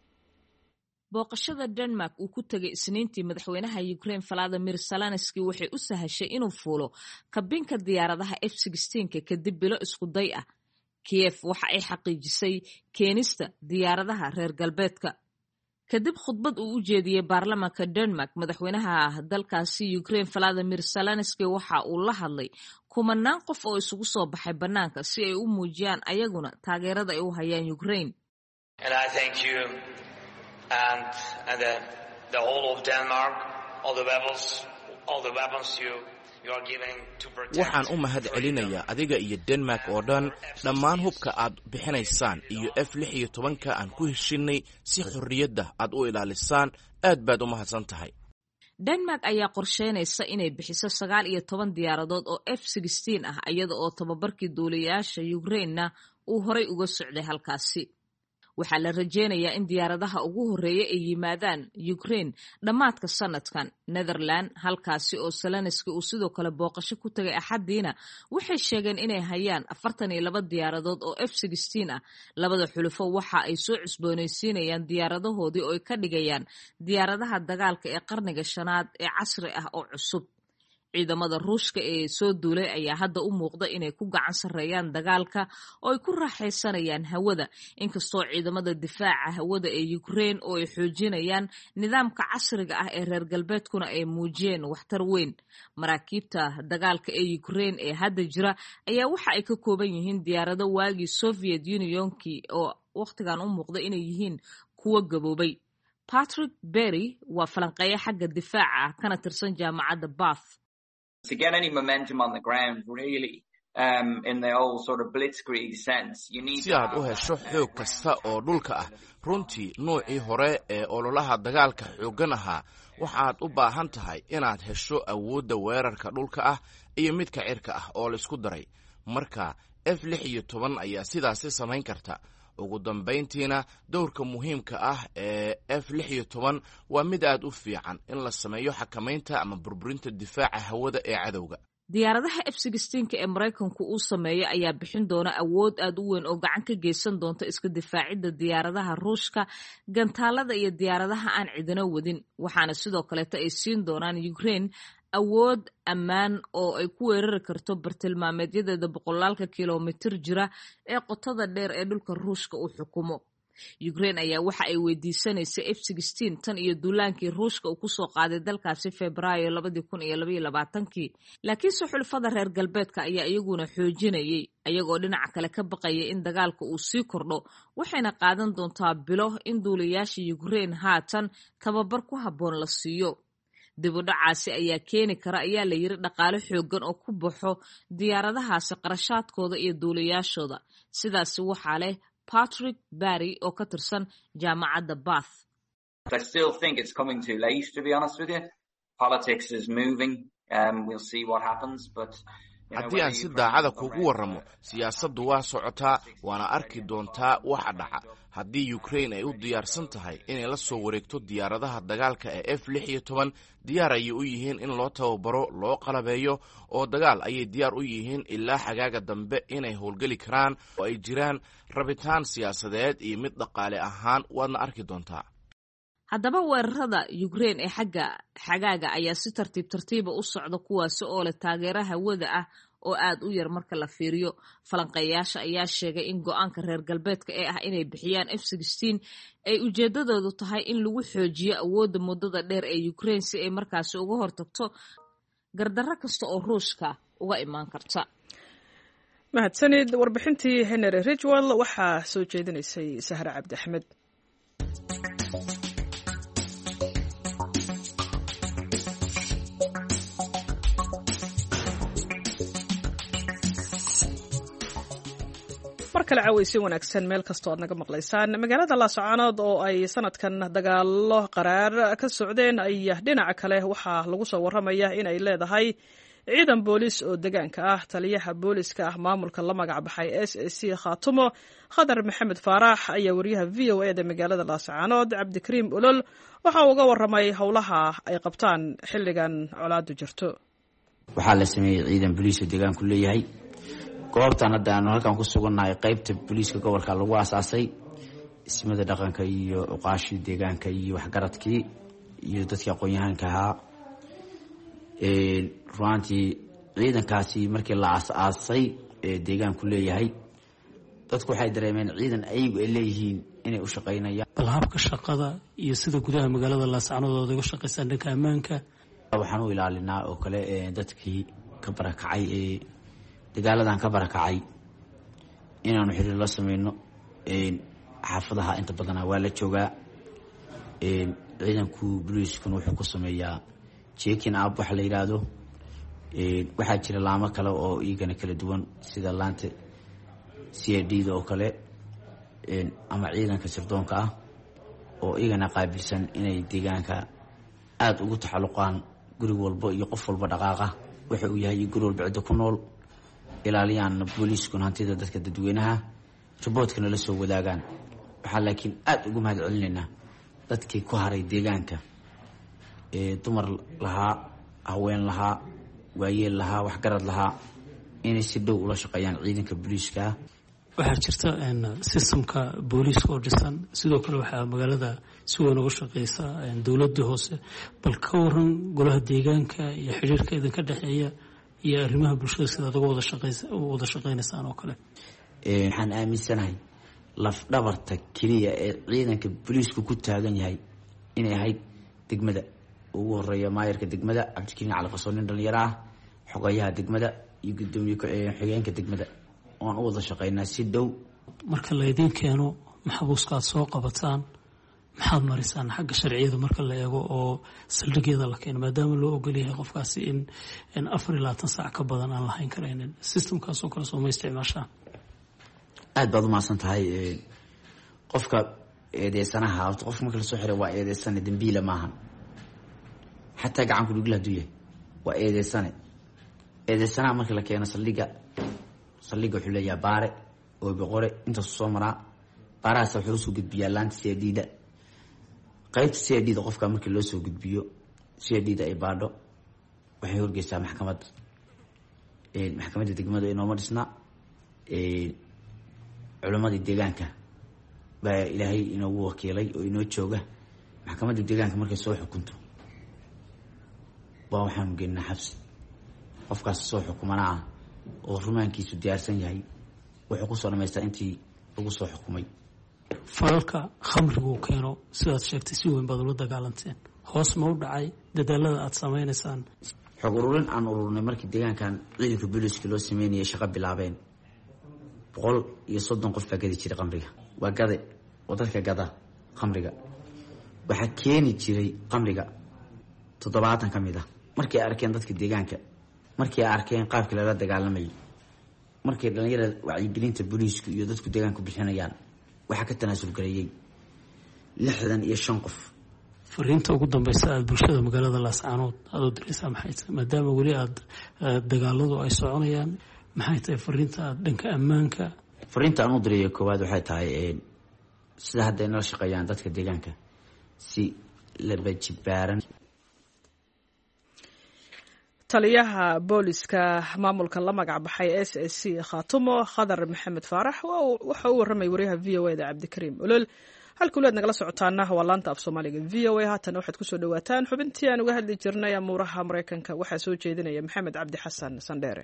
booqashada Denmark uu ku tagay Isniintii madaxweynaha Ukraine Volodymyr Zelensky waxay u sahashay inuu fuulo kabinka diyaaradaha F sixteen kadib bilo isku day ah. Kiev waxa ay xaqiijisay keenista diyaaradaha reer galbeedka kadib khudbad uu u jeediyey baarlamaanka Denmark. madaxweynaha dalkaasi Ukraine Volodymyr Zelensky waxa uu la hadlay kumanaan qof oo isugu soo baxay banaanka si ay u muujiyaan ayaguna taageerada ay u hayaan Ukraine. And I thank you and, and the, the whole of Denmark, all the weapons, all the weapons you you are giving to protect. Waxaan u mahad celinayaa adiga iyo Denmark oo dhan dhammaan hubka aad bixinaysaan iyo F lix iyo toban ka aan ku heshinay si xorriyadda aad u ilaalisaan. aad baad u mahadsan tahay. Denmark ayaa qorsheynaysa inay bixiso sagaal iyo toban diyaaradood oo F sixteen ah iyada oo tababarkii duuliyayaasha Ukraine uu horay uga socday halkaasi. waxaa la rajeynayaa in diyaaradaha ugu horeeya ay yimaadaan Ukraine dhamaadka sanadkan. Netherlands halkaasi oo Zelensky uu sidoo kale booqasho ku tagay Axadiina waxay sheegeen inay hayaan afartan iyo laba diyaaradood oo F sixteen ah. labada xulufo waxa ay soo cusboonaysiinayaan diyaaradahoodii oo ay ka dhigayaan diyaaradaha dagaalka ee qarniga shanaad ee casri ah oo cusub. ciidamada Ruushka ee soo duulay ayaa hadda u muuqda inay ku gacan sareeyaan dagaalka oo ay ku raaxaysanayaan hawada, inkastoo ciidamada difaaca hawada ee Ukraine oo ay xoojinayaan nidaamka casriga ah ee reer galbeedkuna ay muujiyeen waxtar weyn. maraakiibta dagaalka ee Ukraine ee hadda jira ayaa waxa ay ka kooban yihiin diyaarado waagii Soviet Unionkii oo waqtigan u muuqda inay yihiin kuwo gaboobay. Patrick Berry waa falanqeeye xagga difaaca kana tirsan jaamacadda Bath. To get any momentum on the ground really si aad u hesho xoog kasta oo dhulka ah runtii nuucii hore ee ololaha dagaalka xooggan ahaa waxaad u baahan tahay inaad hesho awoodda weerarka dhulka ah iyo midka cirka ah oo laisku daray marka f lix iyo toban ayaa sidaasi samayn karta ugu dambayntiina dowrka muhiimka ah ee f lix iyo toban waa mid aad u fiican in la sameeyo xakamaynta ama burburinta difaaca hawada ee cadowga diyaaradaha f sixteenka ee maraykanku uu sameeyo ayaa bixin doona awood aad u weyn oo gacan ka geysan doonta iska difaacidda diyaaradaha ruushka gantaalada iyo diyaaradaha aan cidino wadin waxaana sidoo kaleeta ay siin doonaan Ukraine awood ammaan oo ay ku weerari karto bartilmaameedyadeeda boqolaalka kilomitir jira ee qotada dheer ee dhulka ruushka uu xukumo Ukraine ayaa waxa ay weydiisanaysa f sixteen tan iyo duulaankii ruushka uu kusoo qaaday dalkaasi Febraayo labada kun iyo laba iyo labaatanki laakiin xulafada reer galbeedka ayaa iyaguna xoojinayay ayagoo dhinaca kale ka baqaya in dagaalka uu sii kordho waxayna qaadan doontaa bilo in duuliyaasha Ukraine haatan tababar ku habboon la siiyo dib u dhacaasi ayaa keeni kara ayaa la yiri dhaqaale xooggan oo ku baxo diyaaradahaasi qarashaadkooda iyo duuliyaashooda sidaas waxa leh Patrick Barry oo ka tirsan jaamacadda Bath. I still think it's coming too late, to be honest with you. Politics is moving. Um, we'll see what happens, but haddii aan si daacada kugu warramo siyaasaddu waa socotaa waana arki doontaa waxa dhaca haddii Ukraine ay u diyaarsan tahay inay la soo wareegto diyaaradaha dagaalka ee f lix iyo toban diyaar ayay u yihiin in loo tababaro loo qalabeeyo oo dagaal ayay diyaar u yihiin ilaa xagaaga dambe inay howlgeli karaan oo ay jiraan rabitaan siyaasadeed iyo mid dhaqaale ahaan waadna arki doontaa haddaba weerarada Ukraine ee xagga xagaaga ayaa si tartiib tartiiba u socda kuwaasi oo leh taageero hawada ah oo aad u yar marka la fiiriyo falanqeeyaasha ayaa sheegay in go'aanka reer galbeedka ee ah inay bixiyaan f sixteen ay ujeedadoodu tahay in lagu xoojiyo awoodda muddada dheer ee Ukraine si ay markaasi uga hortagto gardarro kasta oo ruushka uga imaan karta mahadsanid warbixintii Henry Ridgwell waxaa soo jeedinaysay Sahra Cabdi Axmed markale cawaysin wanaagsan meel kastoo aad naga maqlaysaan magaalada Laascaanood oo ay sanadkan dagaalo qaraar ka socdeen ayaa dhinaca kale waxaa lagu soo waramayaa in ay leedahay ciidan boolis oo deegaanka ah taliyaha booliska ah maamulka la magac baxay S A C Khaatumo Khadar Maxamed Faarax ayaa wariyaha V O A da magaalada Laascaanood Cabdikariim Olol waxa uu uga waramay howlaha ay qabtaan xilligan colaadu jirto waxaa la sameeyay ciidan booliis oo deegaanku leeyahay goobtan hadda aanu halkan ku sugannahay qaybta booliiska gobolka lagu aasaasay ismada dhaqanka iyo uqaashi deegaanka iyo waxgaradkii iyo dadka aqoon-yahanka ahaa ee ruantii ciidankaasi markii la aasaasay ee deegaanku leeyahay dadku waxay dareemeen ciidan ayagu ay leeyihiin inay u shaqaynayaan bal habka shaqada iyo sida gudaha magaalada Laascaanood uga shaqaysan dhanka ammaanka waxaan u ilaalinaa oo kale ee dadkii ka barakacay ee dagaaladan ka barakacay inaanu xiriir la sameeyno ee xaafadaha inta badan waa la joogaa ee ciidanku booliisku wuxuu ku sameeyaa checking up wax la yiraahdo ee waxa jira laamo kale oo iyagana kala duwan sida laanta C I D da oo kale ee ama ciidanka sirdoonka ah oo iyagana qaabilsan inay deegaanka aad ugu taxalluqaan guri walba iyo qof walba dhaqaaqa waxa uu yahay guri walba cid ku nool ilaaliyaan booliisku hantida dadka dadweynaha riboodkana la soo wadaagaan waxa laakiin aad ugu mahad celinayna dadkii ku haray deegaanka ee dumar lahaa haween lahaa waayeel lahaa waxgarad lahaa inay si dhow ula shaqeeyaan ciidanka booliiska waxaa jirta in systemka booliiska oo dhisan sidoo kale waxaa magaalada si weyn uga shaqeysa dowladda hoose bal ka waran golaha deegaanka iyo xiriirka idinka dhexeeya iyo arrimaha bulshada sida uga wada shaqeysa wada shaqeynaysan oo kale ee waxaan aaminsanahay laf dhabarta kaliya ee ciidanka booliisku ku taagan yahay inay ahayd degmada ugu horeeya maayarka degmada Cabdikariin Cali Qasoonin dhalinyaro ah xogayaha degmada iyo gudoomiye xigeenka degmada oo u wada shaqeynaa si dhow marka la idin keeno maxbuuska soo qabataan maxaad marisaan xagga sharciyada marka la eego oo saldhigyada la keeno maadaama loo ogol yahay qofkaasi in in afar iyo labaatan saac ka badan aan lahayn karaynin systemkaas oo kale sooma isticmaashaan? aad baad umahadsan tahay. qofka eedeysanaha horta qofka marka lasoo xiray waa eedeysane dambiila maahan, xataa gacanku dhugla haduu yahay waa eedeysane. eedeysanaha marka la keeno saldhiga saldhiga wuxuu leeyahay baare oo boqore intaasu soo maraa. baarahaas wuxuu usoo gudbiyaa laanta c d da qaybta c d da qofka markii loo soo gudbiyo c d da ay baadho waxay horgeysaa maxkamadda. maxkamadda degmada inooma dhisna, culimadii deegaanka baa ilaahay inoogu wakiilay oo inoo jooga. maxkamadda deegaanka markay soo xukunto baa waxaanu geynaa xabsi. qofkaas soo xukumana ah oo rumaankiisu diyaarsan yahay wuxuu kusoo dhamaystaa intii lagu soo xukumay. falalka khamrigu keeno sidaad sheegtay si weyn baad ula dagaalanteen, hoos ma u dhacay dadaalada aad samaynaysaan? xog ururin aan ururnay markii deegaankan ciidanka booliiska loo sameynayay shaqo bilaabeen, boqol iyo soddon qof baa gadi jiray khamriga. waa gade oo dadka gada khamriga waxaa keeni jiray khamriga toddobaatan ka mid ah. markay arkeen dadka deegaanka, markay arkeen qaabkii lala dagaalamayay, markay dhalinyarada wacyigelinta booliisku iyo dadku deegaanku bixinayaan, waxaa ka tanaasul gareeyey lixdan iyo shan qof. fariinta ugu dambeysa aada bulshada magaalada laascaanood aada u diraysaa maxay tahay maadaama weli aada dagaaladu ay soconayaan? maxay tahay fariinta aada dhanka ammaanka? fariinta aan u dirayo koowaad waxay tahay sida hadda ay nala shaqeeyaan dadka deegaanka si labajibaaran. taliyaha booliska maamulka la magac baxay s s c khaatumo khadar maxamed faarax waxa uu warramay wariyaha v o da cabdikariim olol. halka walaad nagala socotaana waa laanta af soomaaliga v o a. haatan waxaad kusoo dhawaataan xubintii aan uga hadli jirnay amuuraha maraykanka. waxaa soo jeedinaya maxamed cabdi xasan sandheere.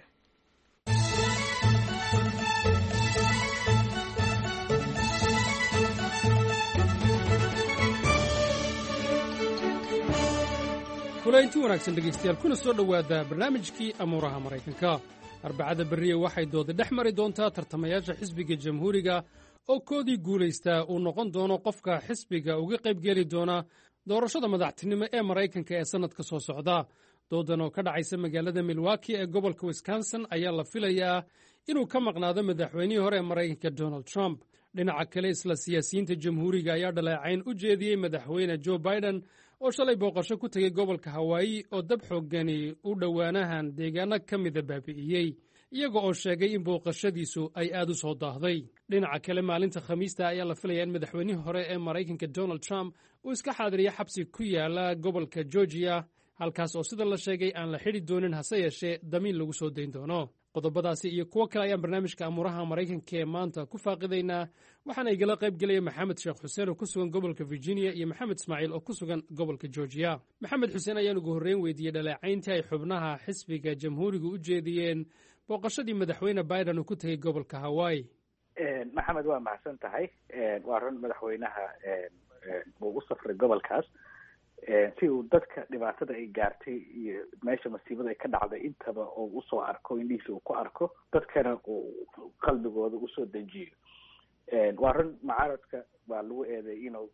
kulaynti wanaagsan dhegaystayaal kuna soo dhowaada barnaamijkii amuuraha maraykanka. arbacada berriye waxay dooda dhex mari doontaa tartamayaasha xisbiga jamhuuriga oo koodii guulaystaa uu noqon doono qofka xisbiga uga qaybgeli doona doorashada madaxtinimo ee maraykanka ee sannadka soo socda. doodan oo ka dhacaysa magaalada milwaukee ee gobolka wisconsin ayaa la filayaa inuu ka maqnaado madaxweynihii hore ee maraykanka donald trump. dhinaca kale isla siyaasiyiinta jamhuuriga ayaa dhaleecayn u jeediyey madaxweyne joe biden oo shalay booqasho ku tegey gobolka hawaayi oo dab xooggani u dhowaanahan deegaano ka mida baabi'iyey, iyaga oo sheegay in booqashadiisu ay aad u soo daahday. dhinaca kale maalinta khamiista ayaa la filayaa in madaxweynihii hore ee maraykanka donald trump uu iska xaadiriya xabsi ku yaala gobolka georgiya, halkaas oo sida la sheegay aan la xidhi doonin, hase yeeshee damiin lagu soo dayn doono. qodobadaasi iyo kuwo kale ayaan barnaamijka amuuraha maraykanka ee maanta ku faaqidaynaa, waxaana igala qayb gelaya maxamed sheekh xuseen oo ku sugan gobolka virginia iyo maxamed ismaaciil oo ku sugan gobolka georgiya. maxamed xuseen ayaan ugu horreyn weydiiyey dhaleecayntii ay xubnaha xisbiga jamhuuriga u jeediyeen booqashadii madaxweyne biden uu ku tegey gobolka hawaayi. maxamed waa mahadsan tahay. waa run madaxweynaha uu u safray gobolkaas si uu dadka dhibaatada ay gaartay iyo meesha masiibada ay ka dhacday intaba oo usoo arko, indhihiisa uu ku arko, dadkana uu qalbigooda usoo dejiyo. waa run mucaaradka waa lagu eeday inuu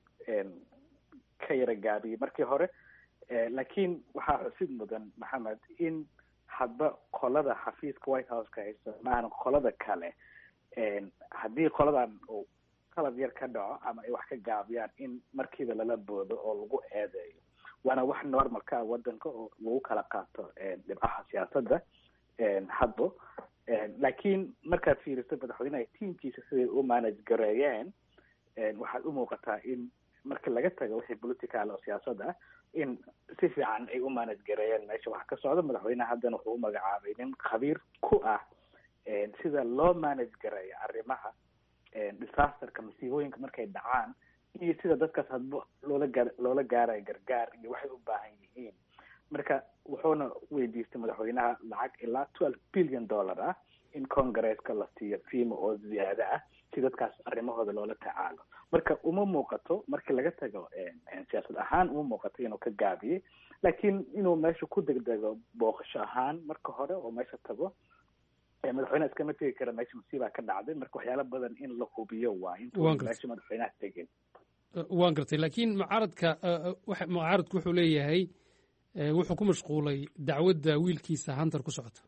ka yara gaabiyey markii hore, laakiin waxaa xusid mudan maxamed in hadba qolada xafiiska white houseka haysta maahan qolada kale, haddii qoladan uu qalad yar ka dhaco ama ay wax ka gaabiyaan in markiiba lala boodo oo lagu eedeeyo. waana wax normalka ah wadanka oo lagu kala qaato dhibcaha siyaasadda hadbo. laakiin markaad fiiriso madaxweynaha tiimkiisa siday u manage gareeyeen, waxaad u muuqataa in marka laga tago wixii political oo siyaasad ah in si fiican ay u manage gareeyeen meesha wax ka socda. madaxweynaha haddana wuxuu u magacaabay nin khabiir ku ah sida loo manage gareeyo arrimaha disasterka, masiibooyinka markay dhacaan iyo sida dadkaas hadba loola gaar loola gaarayo gargaar iyo waxay u baahan yihiin. marka wuxuuna weydiistay madaxweynaha lacag ilaa twelve billion dollar ah in congresska la siiyo fiimo oo ziyaada ah si dadkaas arrimahooda loola tacaalo. marka uma muuqato markii laga tago siyaasad ahaan uma muuqato inuu ka gaabiyey, laakiin inuu meesha ku degdego booqasho ahaan marka hore oo meesha tago, madaxweynaha iskama tegi kara meesha masiibaa ka dhacday. marka waxyaalo badan in la hubiyo waa intuu meesha madaxweynaha tegin. waan gartay laakiin mucaaradka mucaaradku wuxuu leeyahay wuxuu ku mashquulay dacwadda wiilkiisa hunter ku socota.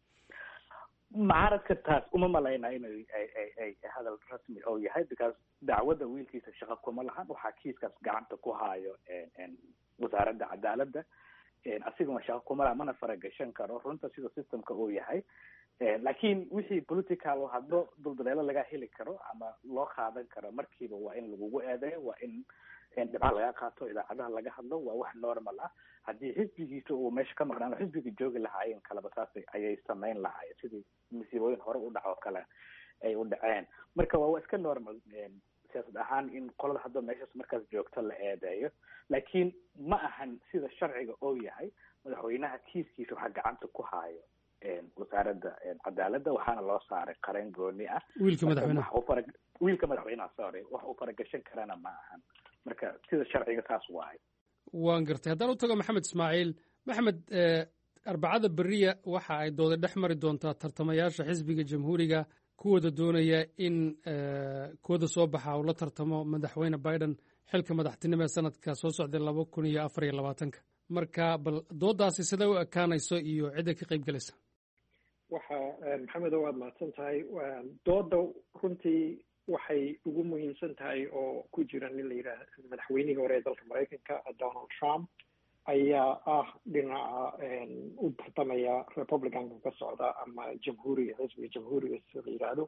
mucaaradka taas uma malaynaa inay ay ay ay hadal rasmi oo yahay because dacwadda wiilkiisa shaqo kuma lahan waxaa kiiskaas gacanta ku haayo wasaaradda cadaaladda asiguna shaqo kuma laha mana faragashan karo runta sida systemka uu yahay laakiin wixii political haddo duldaleelo laga heli karo ama loo qaadan karo markiiba waa in lagugu eedeeyo waa in dhibca laga qaato idaacadaha laga hadlo waa wax normal ah haddii xisbigiisa uu meesha ka maqnaan xisbiga joogi lahaayeen kaleba saas ayay samayn lahaayeen sidii masiibooyin hore u dhaco kale ay u dhaceen marka waa iska normal siyaasad ahaan in qolada hadda meeshaas markaas joogto la eedeeyo laakiin ma ahan sida sharciga oo yahay madaxweynaha kiiskiisa waxaa gacanta ku haayo wasaaradda cadaaladda waxaana loo saaray qareen gooni ah wiilka madaxweynaha wiilka madaxweynaha sorry wax uu faragashan karana ma ahan marka sida sharciga saas waahay. waan gartay haddaan u tago maxamed ismaaciil maxamed arbacada beriya waxa ay dooda dhex mari doontaa tartamayaasha xisbiga jamhuuriga kuwooda doonaya in kuwada soo baxa uu la tartamo madaxweyne biden xilka madaxtinimo ee sanadka soo socday laba kun iyo afar iyo labaatanka marka bal doodaasi siday u ekaanayso iyo cidda ka qayb galaysa. waxa maxamedo waad mahadsan tahay dooda runtii waxay ugu muhiimsan tahay oo ku jira nin la yidhaah madaxweynihii hore ee dalka maraykanka donald trump ayaa ah dhinaca u tartamaya republicanka ka socda ama jamhuuriga xisbiga jamhuuriga sida la yidhaahdo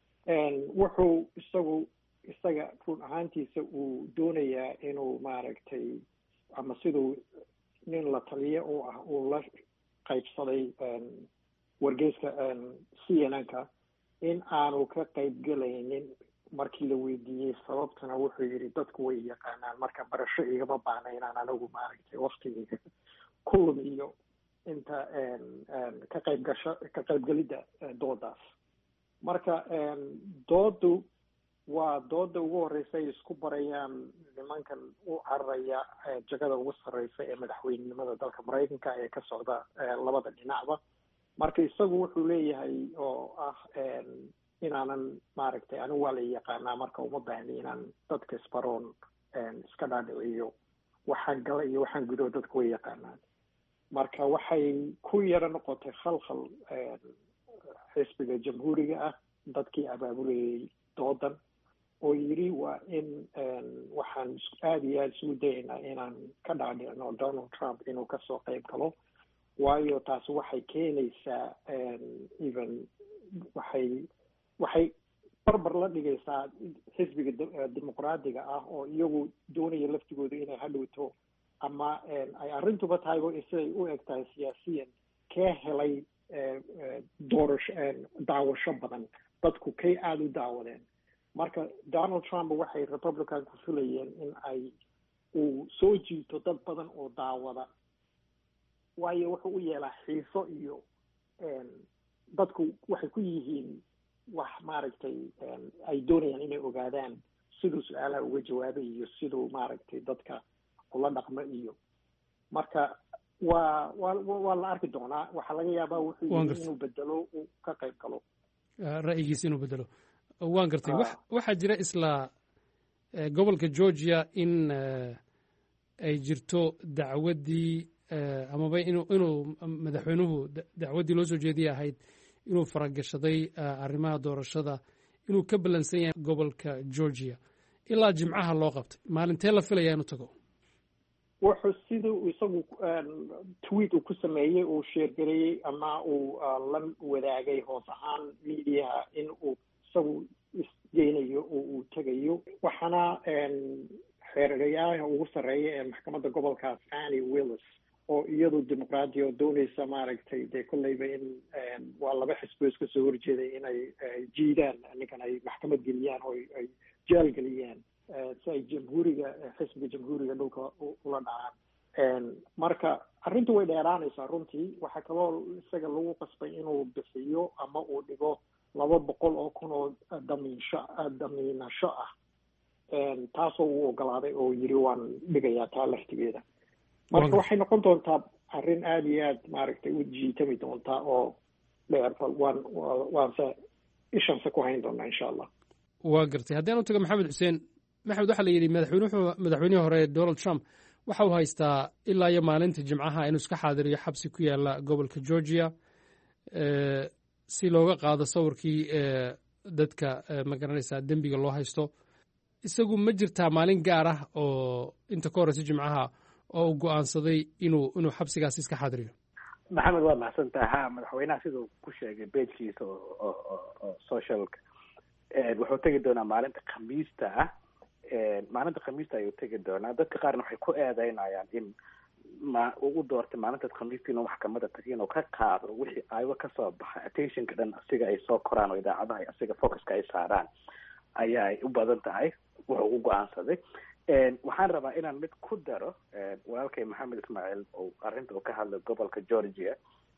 wuxuu isagu isaga run ahaantiisa uu doonayaa inuu maaragtay ama siduu nin la taliye oo ah uu la qaybsaday wargeyska c n n ka in aanu ka qaybgelaynin markii la weydiiyey sababtana wuxuu yidhi dadku way yaqaanaan marka barasho igama baahna inaan anagu maaragtay waktigeyga ku lumiyo inta ka qayb gasho ka qaybgelidda doodaas marka doodu waa dooda ugu horeysa ay isku barayaan nimankan u cararaya jagada ugu sarreysa ee madaxweynenimada dalka maraykanka ee ka socda labada dhinacba marka isagu wuxuu leeyahay oo ah inaanan maaragtay anigu waa la yaqaanaa marka uma baahni inaan dadka isbaroon iska dhaadhiciyo waxaan gala iyo waxaan gudo dadku way yaqaanaan marka waxay ku yaro noqotay khalkhal xisbiga jamhuuriga ah dadkii abaabulayay doodan oo yidhi waa in waxaan aada iyo aada isugu dayaynaa inaan ka dhaadhicno donald trump inuu kasoo qayb galo waayo taasi waxay keenaysaa even waxay waxay barbar la dhigaysaa xisbiga dimuqraadiga ah oo iyagu doonaya laftigooda inay hadhowto ama ay arrintuba tahayba siday u eg tahay siyaasiyan kee helay doorasho daawasho badan dadku kay aada u daawadeen marka donald trump waxay republicanku filayeen in ay uu soo jiito dad badan oo daawada waayo wuxuu u yeelaa xiiso iyo dadku waxay ku yihiin wax maaragtay ay doonayaan inay ogaadaan siduu su-aalaha uga jawaabay iyo siduu maaragtay dadka ula dhaqmo iyo marka waa waa waa la arki doonaa waxaa laga yaabaa wuxuu yii inuu bedelo uu ka qayb galo ra'yigiisa inuu bedelo waan gartay waxaa jira isla gobolka georgia in ay jirto dacwaddii amaba inuu inuu madaxweynuhu dacwaddii loo soo jeediyay ahayd inuu faragashaday arrimaha doorashada inuu ka ballansan yahay gobolka georgia ilaa jimcaha loo qabtay maalintee la filayaa inuu tago wuxuu siduu isagu tweet uu ku sameeyey uu sheergareeyey ama uu la wadaagay hoos ahaan mediaha in uu isagu isgeynayo oo uu tegayo waxaana xeergayaha ugu sarreeya ee maxkamadda gobolkaas Annie Willis oo iyadu dimuqraadi oo doonaysa maaragtay dee kolleyba in waa laba xisbi iska soo horjeeday inay jiidaan ninkan ay maxkamad geliyaan oo ay jeel geliyaan si ay jamhuuriga xisbiga jamhuuriga dhulka ula dhacaan marka arrintu way dheeraanaysaa runtii waxaa kaloo isaga lagu qasbay inuu bixiyo ama uu dhigo laba boqol oo kun oo damiinsho damiinasho ah taasoo uu ogolaaday oo yiri waan dhigayaa taa laftigeeda marka waxay noqon doontaa arrin aada iyo aad maaragtay u jiitami doontaa oo dheer waan waanse ishanse ku hayn doonaa insha allah waa gartay haddii aan u tago maxamed xuseen maxamed waxaa la yidhi madaxweynuhu madaxweynihii hore donald trump waxa uu haystaa ilaa iyo maalinta jimcaha inuu iska xaadiriyo xabsi ku yaala gobolka georgia si looga qaado sawirkii dadka magaranaysaa dembiga loo haysto isagu ma jirtaa maalin gaar ah oo inta ka horeysa jimcaha oo uu go'aansaday inuu inuu xabsigaasi iska xaadiriyo maxamed waa mahadsantaha ha madaxweynaha siduu ku sheegay beejkiisa oo socialka wuxuu tegi doonaa maalinta khamiista ah maalinta khamiista ayuu tegi doonaa dadka qaarna waxay ku eedeynayaan in ma ugu doortay maalinta khamiista inuu maxkamada tagiy inuu ka qaado wixii aywa kasoo baxa attentionka dhan asiga ay soo koraan oo idaacadaha asiga focuska ay saaraan ayaay u badan tahay wuxuu ugu go-aansaday waxaan rabaa inaan mid ku daro walaalkay maxamed ismaaciil oo arrinta uu ka hadlay gobolka georgia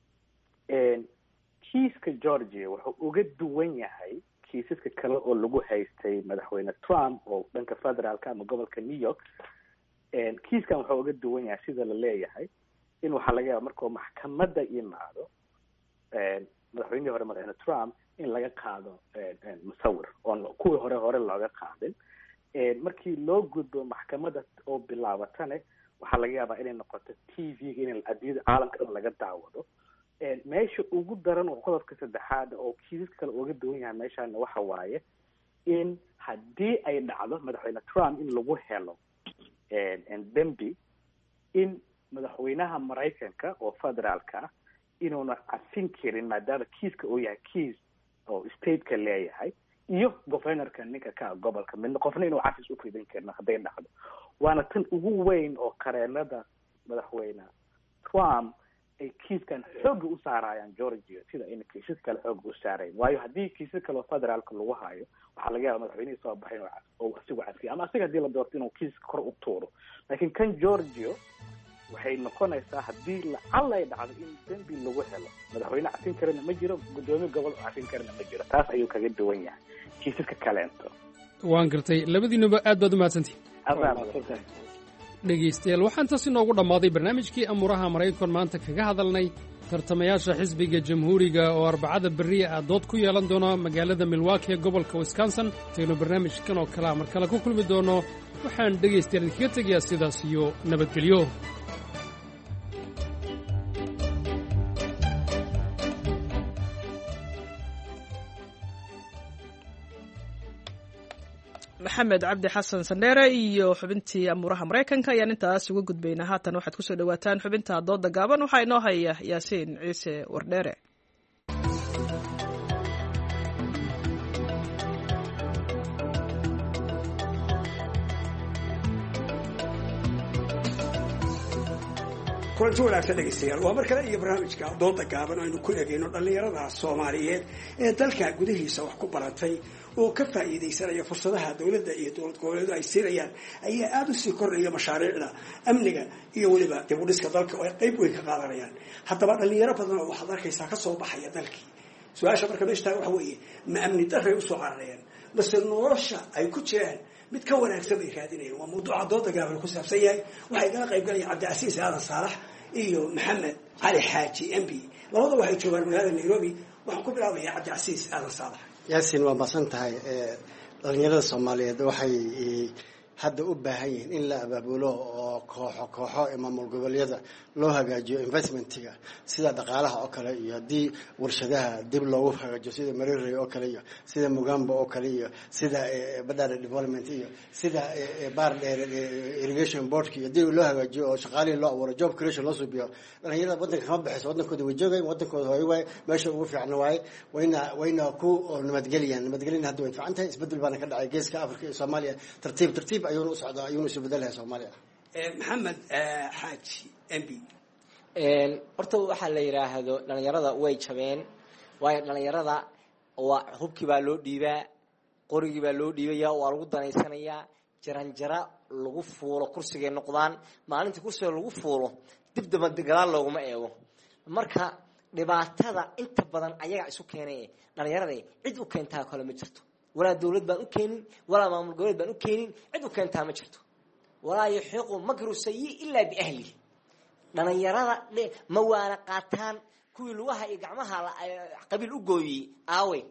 kiiska georgia wuxuu uga duwan yahay kiisaska kale oo lagu haystay madaxweyne trump oo dhanka federaalka ama gobolka new york kiiskan wuxuu uga duwan yahay sida la leeyahay in waxaa laga yaaba markuu maxkamadda yimaado madaxweynihii hore madaxweyne trump in laga qaado musawir oon kuwii hore hore looga qaadin markii loo gudbo maxkamadda oo bilaabatane waxaa laga yaabaa inay noqoto t v-ga in adiyada caalamka dhan laga daawado meesha ugu daran oo qodobka saddexaad oo kiisaska kale uga duwan yahay meeshaana waxa waaye in haddii ay dhacdo madaxweyne trump in lagu helo dembi in madaxweynaha maraykanka oo federaalka ah inuuna cafin karin maadaama kiiska uu yahay kiis oo stateka leeyahay iyo governorka ninka ka gobolka midna qofna inuu cafis u fidin karin hadday dhacdo waana tan ugu weyn oo qareenada madaxweyne trump ay kiiskan xooga u saarayaan georgia sida in kiisas kale xooga u saarayn waayo haddii kiisas kale oo federaalka lagu hayo waxaa laga yaaba madaxweynihii soo baxay oo asigu cafiya ama asiga haddii la doorto inuu kiiska kor u tuuro laakiin kan georgia waxay noqonaysaa haddii lacala ay dhacdo in dembi lagu helo madaxweyne cafin karana ma jiro guddoomiye gobol oo cafin karana ma jiro taas ayuu kaga duwan yahay kiisaska kaleento waan gartay labadiinuba aad baad u mahadsantihin dhegaystayaal waxaan taas inoogu dhammaaday barnaamijkii amuuraha maraykan maanta kaga hadalnay tartamayaasha xisbiga jamhuuriga oo arbacada berriya ah dood ku yeelan doona magaalada milwaukee gobolka wisconsin intaynu barnaamijkan oo kalea mar kale ku kulmi doono waxaan dhegaystayaal idinkaga tegayaa sidaas iyo nabadgelyo maxamed cabdi xasan sandheere iyo xubintii amuuraha maraykanka ayaan intaas uga gudbaynaa haatan waxaad ku soo dhawaataan xubinta dooda gaaban waxaa inoo haya yaasiin ciise wardheere kulanti wanaagsan dhegaystayaal waa mar kale iyo barnaamijka dooda gaaban aynu ku eegayno dhallinyarada soomaaliyeed ee dalka gudihiisa wax ku baratay oo ka faa'iidaysanaya fursadaha dowladda iyo dowlad goboleedu ay siinayaan ayaa aada u sii kordhaya mashaariicda amniga iyo weliba dib u dhiska dalka oo ay qayb weyn ka qaadanayaan haddaba dhallinyaro badan oo waxaad arkaysaa ka soo baxaya dalkii su-aasha marka meesha tahay waxa weeye ma amni darray usoo cararayaan base nolosha ay ku jiraan mid ka wanaagsan bay raadinayaan waa mawduuca dooda gaaban ku saabsan yahay waxay kala qayb galayaan cabdicasiis aadan saalax iyo maxamed cali xaaji m b labada waxay joogaan magaalada nairobi waxaan ku bilaabayaa cabdicasiis aadan saalax yaasiin waa masan tahay dhalinyarada soomaaliyeed waxay hadda u baahan yihiin in la abaabulo oo kooxo kooxo ee maamul goboleedyada loo hagaajiyo investmentiga sida dhaqaalaha oo kale iyo haddii warshadaha dib loogu hagaajiyo sida marirey oo kale iyo sida mugamba oo kale iyo sida badara development iyo sida baar dheer irrigation boardka iyo dib loo hagaajiyo oo shaqaalihii loo abuuro job creation loo suubiyo dhalinyarada waddanka kama baxayso waddankooda way joogayaan waddankooda hooyo waaye meesha ugu fiicna waaye wayna wayna ku nabadgeliyaan nabadgelina hadda way fiican tahay isbeddel baana ka dhacay geeska afrika iyo soomaaliya tartiib tartiib ayuuna u socdaa ayuuna isu bedelahay soomaaliya maxamed xaaji m b horta waxaa la yidhaahdo dhalinyarada way jabeen waayo dhalinyarada waa hubkii baa loo dhiibaa qorigii baa loo dhiibaya waa lagu danaysanayaa jaranjara lagu fuulo kursigay noqdaan maalintii kursiga lagu fuulo dib daba gadaal looguma eego marka dhibaatada inta badan ayagaa isu keenay dhalinyarada cid u keentaa kale ma jirto walaa dawlad baan u keenin walaa maamul goboleed baan u keenin cid u keentaa ma jirto walaa yaxiiqu makru sayi ilaa biahli dhalinyarada ma waana qaataan kuwii lugaha iyo gacmaha qabiil u gooyey aawe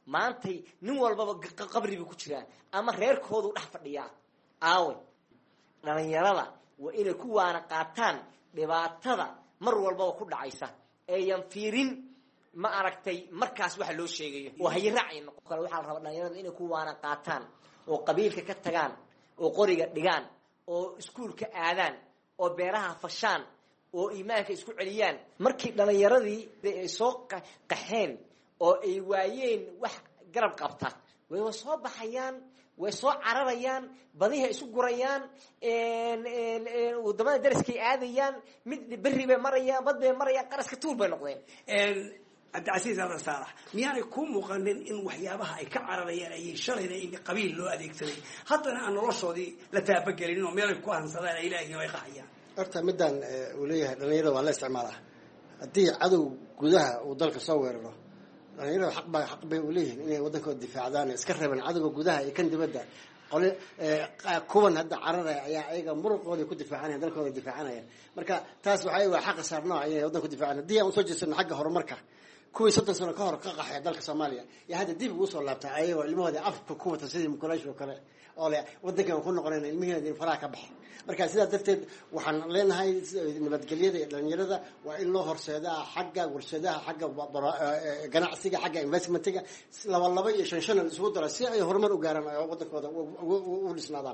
maantay nin walbaba qabriba ku jiraan ama reerkoodu dhex fadhiyaa aawe dhalinyarada waa inay ku waana qaataan dhibaatada mar walbaba ku dhacaysa eeyan fiirin ma aragtay markaas waxa loo sheegayo oo hayraacay noqon kale waxa la rabaa dhalinyarada inay ku waana qaataan oo qabiilka ka tagaan oo qoriga dhigaan oo iskuulka aadaan oo beeraha fashaan oo iimaanka isku celiyaan markii dhalinyaradii ay soo qaxeen oo ay waayeen wax garab qabta way soo baxayaan way soo cararayaan badiha isu gurayaan een een wadamada dariskay aadayaan mid berri bay marayaan bad bay marayaan qaraska tuur bay noqdeen een cabdicasiis hada saalax miyaanay ku muuqanin in waxyaabaha ay ka cararayaan ay shalayna in qabiil loo adeegsaday haddana aan noloshoodii la taabagelin oo meel ku hansadaan ay ilaahay way qaxayaan horta midaan uu leeyahay dhalinyarada waa la isticmaalaa haddii cadow gudaha uu dalka soo weeraro dhalinyarada xaq baa xaq bay u leeyihiin inay waddankooda difaacdaan iska reebaan cadowga gudaha iyo kan dibadda qole kuwan hadda cararaya ayaa ayaga muruqooda ku difaacanaya dalkooda difaacanayaan marka taas waxay waa xaq saarnaa inay waddanka ku difaacaan haddii aan usoo jeesano xagga horumarka kuwii soddon sano ka hor ka qaxay dalka Soomaaliya iyo hadda dib ugu soo laabtay ayagoo ilmahooda afka ku wata sidii mukulash oo kale oo le waddankan ku noqonayna ilmihiina faraha ka baxay marka sidaa darteed waxaan leenahay nabadgelyada iyo dhalinyarada waa in loo horseedaa xagga warshadaha xagga ganacsiga xagga investmentiga laba laba iyo shan shan isugu dara si ay horumar u gaaraan oo waddankooda u dhisnaadaan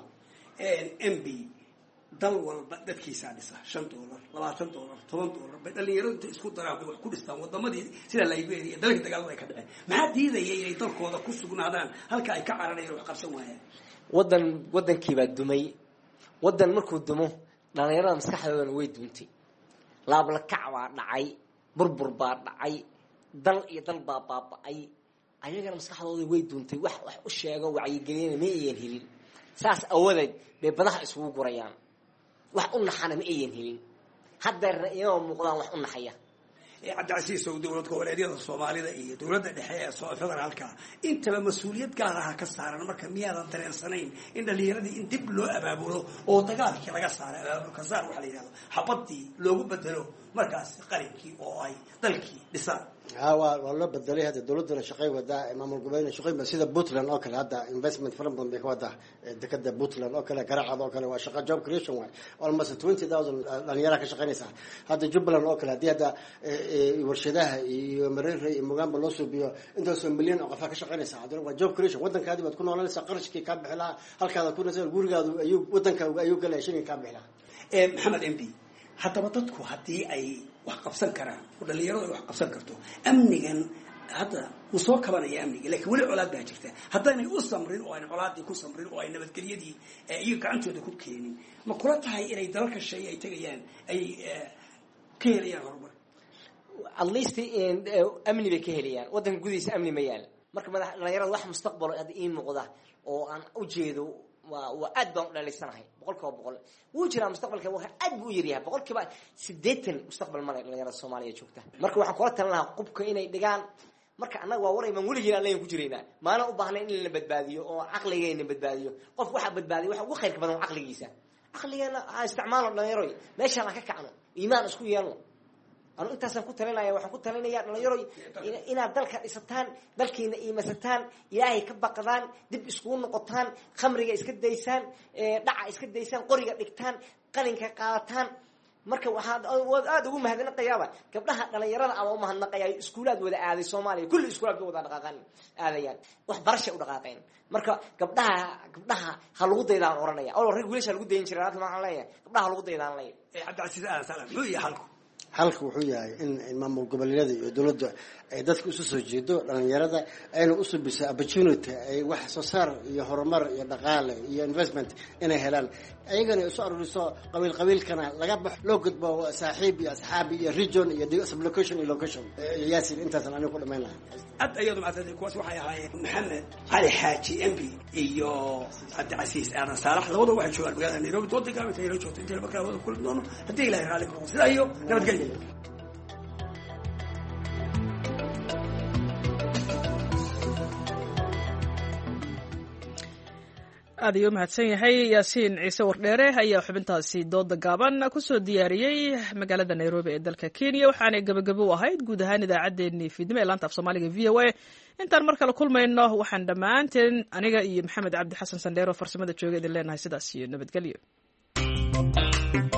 M B dal walba dadkiisa dhisa shan dollar labaatan dollar toban dollar bay dhalinyarada isku daraan wax ku dhistaan wadamadii sida Liberia dalka dagaalada ay ka dhaceen maxaa diidaya inay dalkooda ku sugnaadaan halka ay ka cararayaan wax qabsan waayeen wadan wadankiiba dumay wadan markuu dumo dhalinyarada maskaxdooda way duuntay laab la kac waa dhacay burbur baa dhacay dal iyo dal baa baabay ayagana maskaxdooda way duuntay wax wax u sheego wacyi gelin ma ayeen helin saas awadeed bay badaha isugu gurayaan wax u naxana ma ayeen helin hadda ra'yo muuqdaan wax u naxaya ee cabdicasiis oo dawlad goboleedyada Soomaalida iyo dawladda dhexe ee federaalka intaba mas'uuliyad gaar ah ka saaran marka miyaadan dareensanayn in dhalinyarada in dib loo abaabulo oo dagaalkii laga saaray abaabulka saar waxa la yiraahdo xabadii loogu bedelo markaas qarinkii oo ay dalkii dhisaan ها والله بدلي هذا دولة ولا شقي ودا إمام الجبين شقي بس إذا بوتلان أكل هذا investment firm بندك ودا دكتور بوتلان أكل قرع هذا أكل وشقة job creation واحد almost twenty thousand لان يراك شقيني ساعة هذا جبلان أكل هذا هذا ورشدها يمرر مجمع بلوسو بيو أنت سو مليون أقفاك شقيني ساعة ده job creation ودن كهذا بتكون ولا لسه قرش كي كاب حلا هل كذا كنا زي الجورجا أيوب ودن كا أيوب قال عشرين كاب حلا محمد إم بي حتى بتدكو هدي أي wax qabsan karaan dhalinyaradu wax qabsan karto amnigan hadda uu soo kabanaya amniga laakiin wali colaad baa jirta haddaanay u samrin oo ay colaadii ku samrin oo ay nabadgelyadii iyo gacantooda ku keenin ma kula tahay inay dalalka shay ay tagayaan ay ka helayaan horumar at least amni bay ka helayaan waddanka gudihiisa amni ma yaal marka madax dhalinyarada wax mustaqbal ah in muuqda oo aan u jeedo waa aad baan u dhaleysanahay boqolkiiba boqol wuu jiraa mustaqbalka waxa aad buu yiriyaa boqolkiiba siddeetan mustaqbal ma dhalinyarada Soomaaliya joogta marka waxaan kula talinayaa qubka inay dhigaan marka anaga waa waray man waligiin aan ku jireynaa maana u baahnay in la badbaadiyo oo aqligeena badbaadiyo qof waxa badbaadiyo waxa ugu khayrka badan aqligiisa aqligeena aan isticmaalo dhalinyaro meesha aan ka kacno iimaan isku yeelno anu intaasan ku talinayaa waxaan ku talinayaa dhalinyaro inaad dalka dhisataan dalkiina iimasataan ilaahay ka baqdaan dib isku noqotaan khamriga iska daysaan dhaca iska daysaan qoriga dhigtaan qalinka qaadataan marka waxaad aad ugu mahadnaqayaaba gabdhaha dhalinyarada ama u mahadnaqayay iskuulaad wada aaday Soomaaliya kulli iskuulaad wada dhaqaaqan aadayaan wax barasho u dhaqaaqeen marka gabdhaha gabdhaha ha lagu daydaan oranaya oo rag wiilasha lagu dayin jiray laakiin waxaan leeyahay gabdhaha lagu daydaan leeyahay cabdicasiis aan salaam wuxuu yahay halku halka wuxuu yahay in maamul goboleedyada iyo dawladda ay dadku isu soo jeedo dhalinyarada ayna u subisa opportunity ay wax soo saar iyo horumar iyo dhaqaale iyo investment inay helaan ayagana isu aruriso qabiil qabiilkana laga bax loo gudbo saaxiib iyo asxaab iyo region iyo location iyo location yaasin intaasan anigu ku dhameynaa ad ayadu macdada kuwaas waxay ahaayeen maxamed cali xaaji M B iyo cabdicasiis aadan saalax labada waxay joogaan magaalada Nairobi doodda gaabta ay joogto inta markaa wada kulmi doono hadii ilaahay raali ku sidaa iyo nabadgelyo aad ayuu mahadsan yahay yaasiin ciise wardheere ayaa xubintaasi dooda gaaban kusoo diyaariyey magaalada nairobi ee dalka kenya waxaanay gabagabo u ahayd guud ahaan idaacaddeenii fiidnimo ee laanta af soomaaliga v o a intaan mar kale kulmayno waxaan dhammaanteen aniga iyo maxamed cabdi xasan sandheero farsamada jooga idin leenahay sidaas iyo nabadgelyo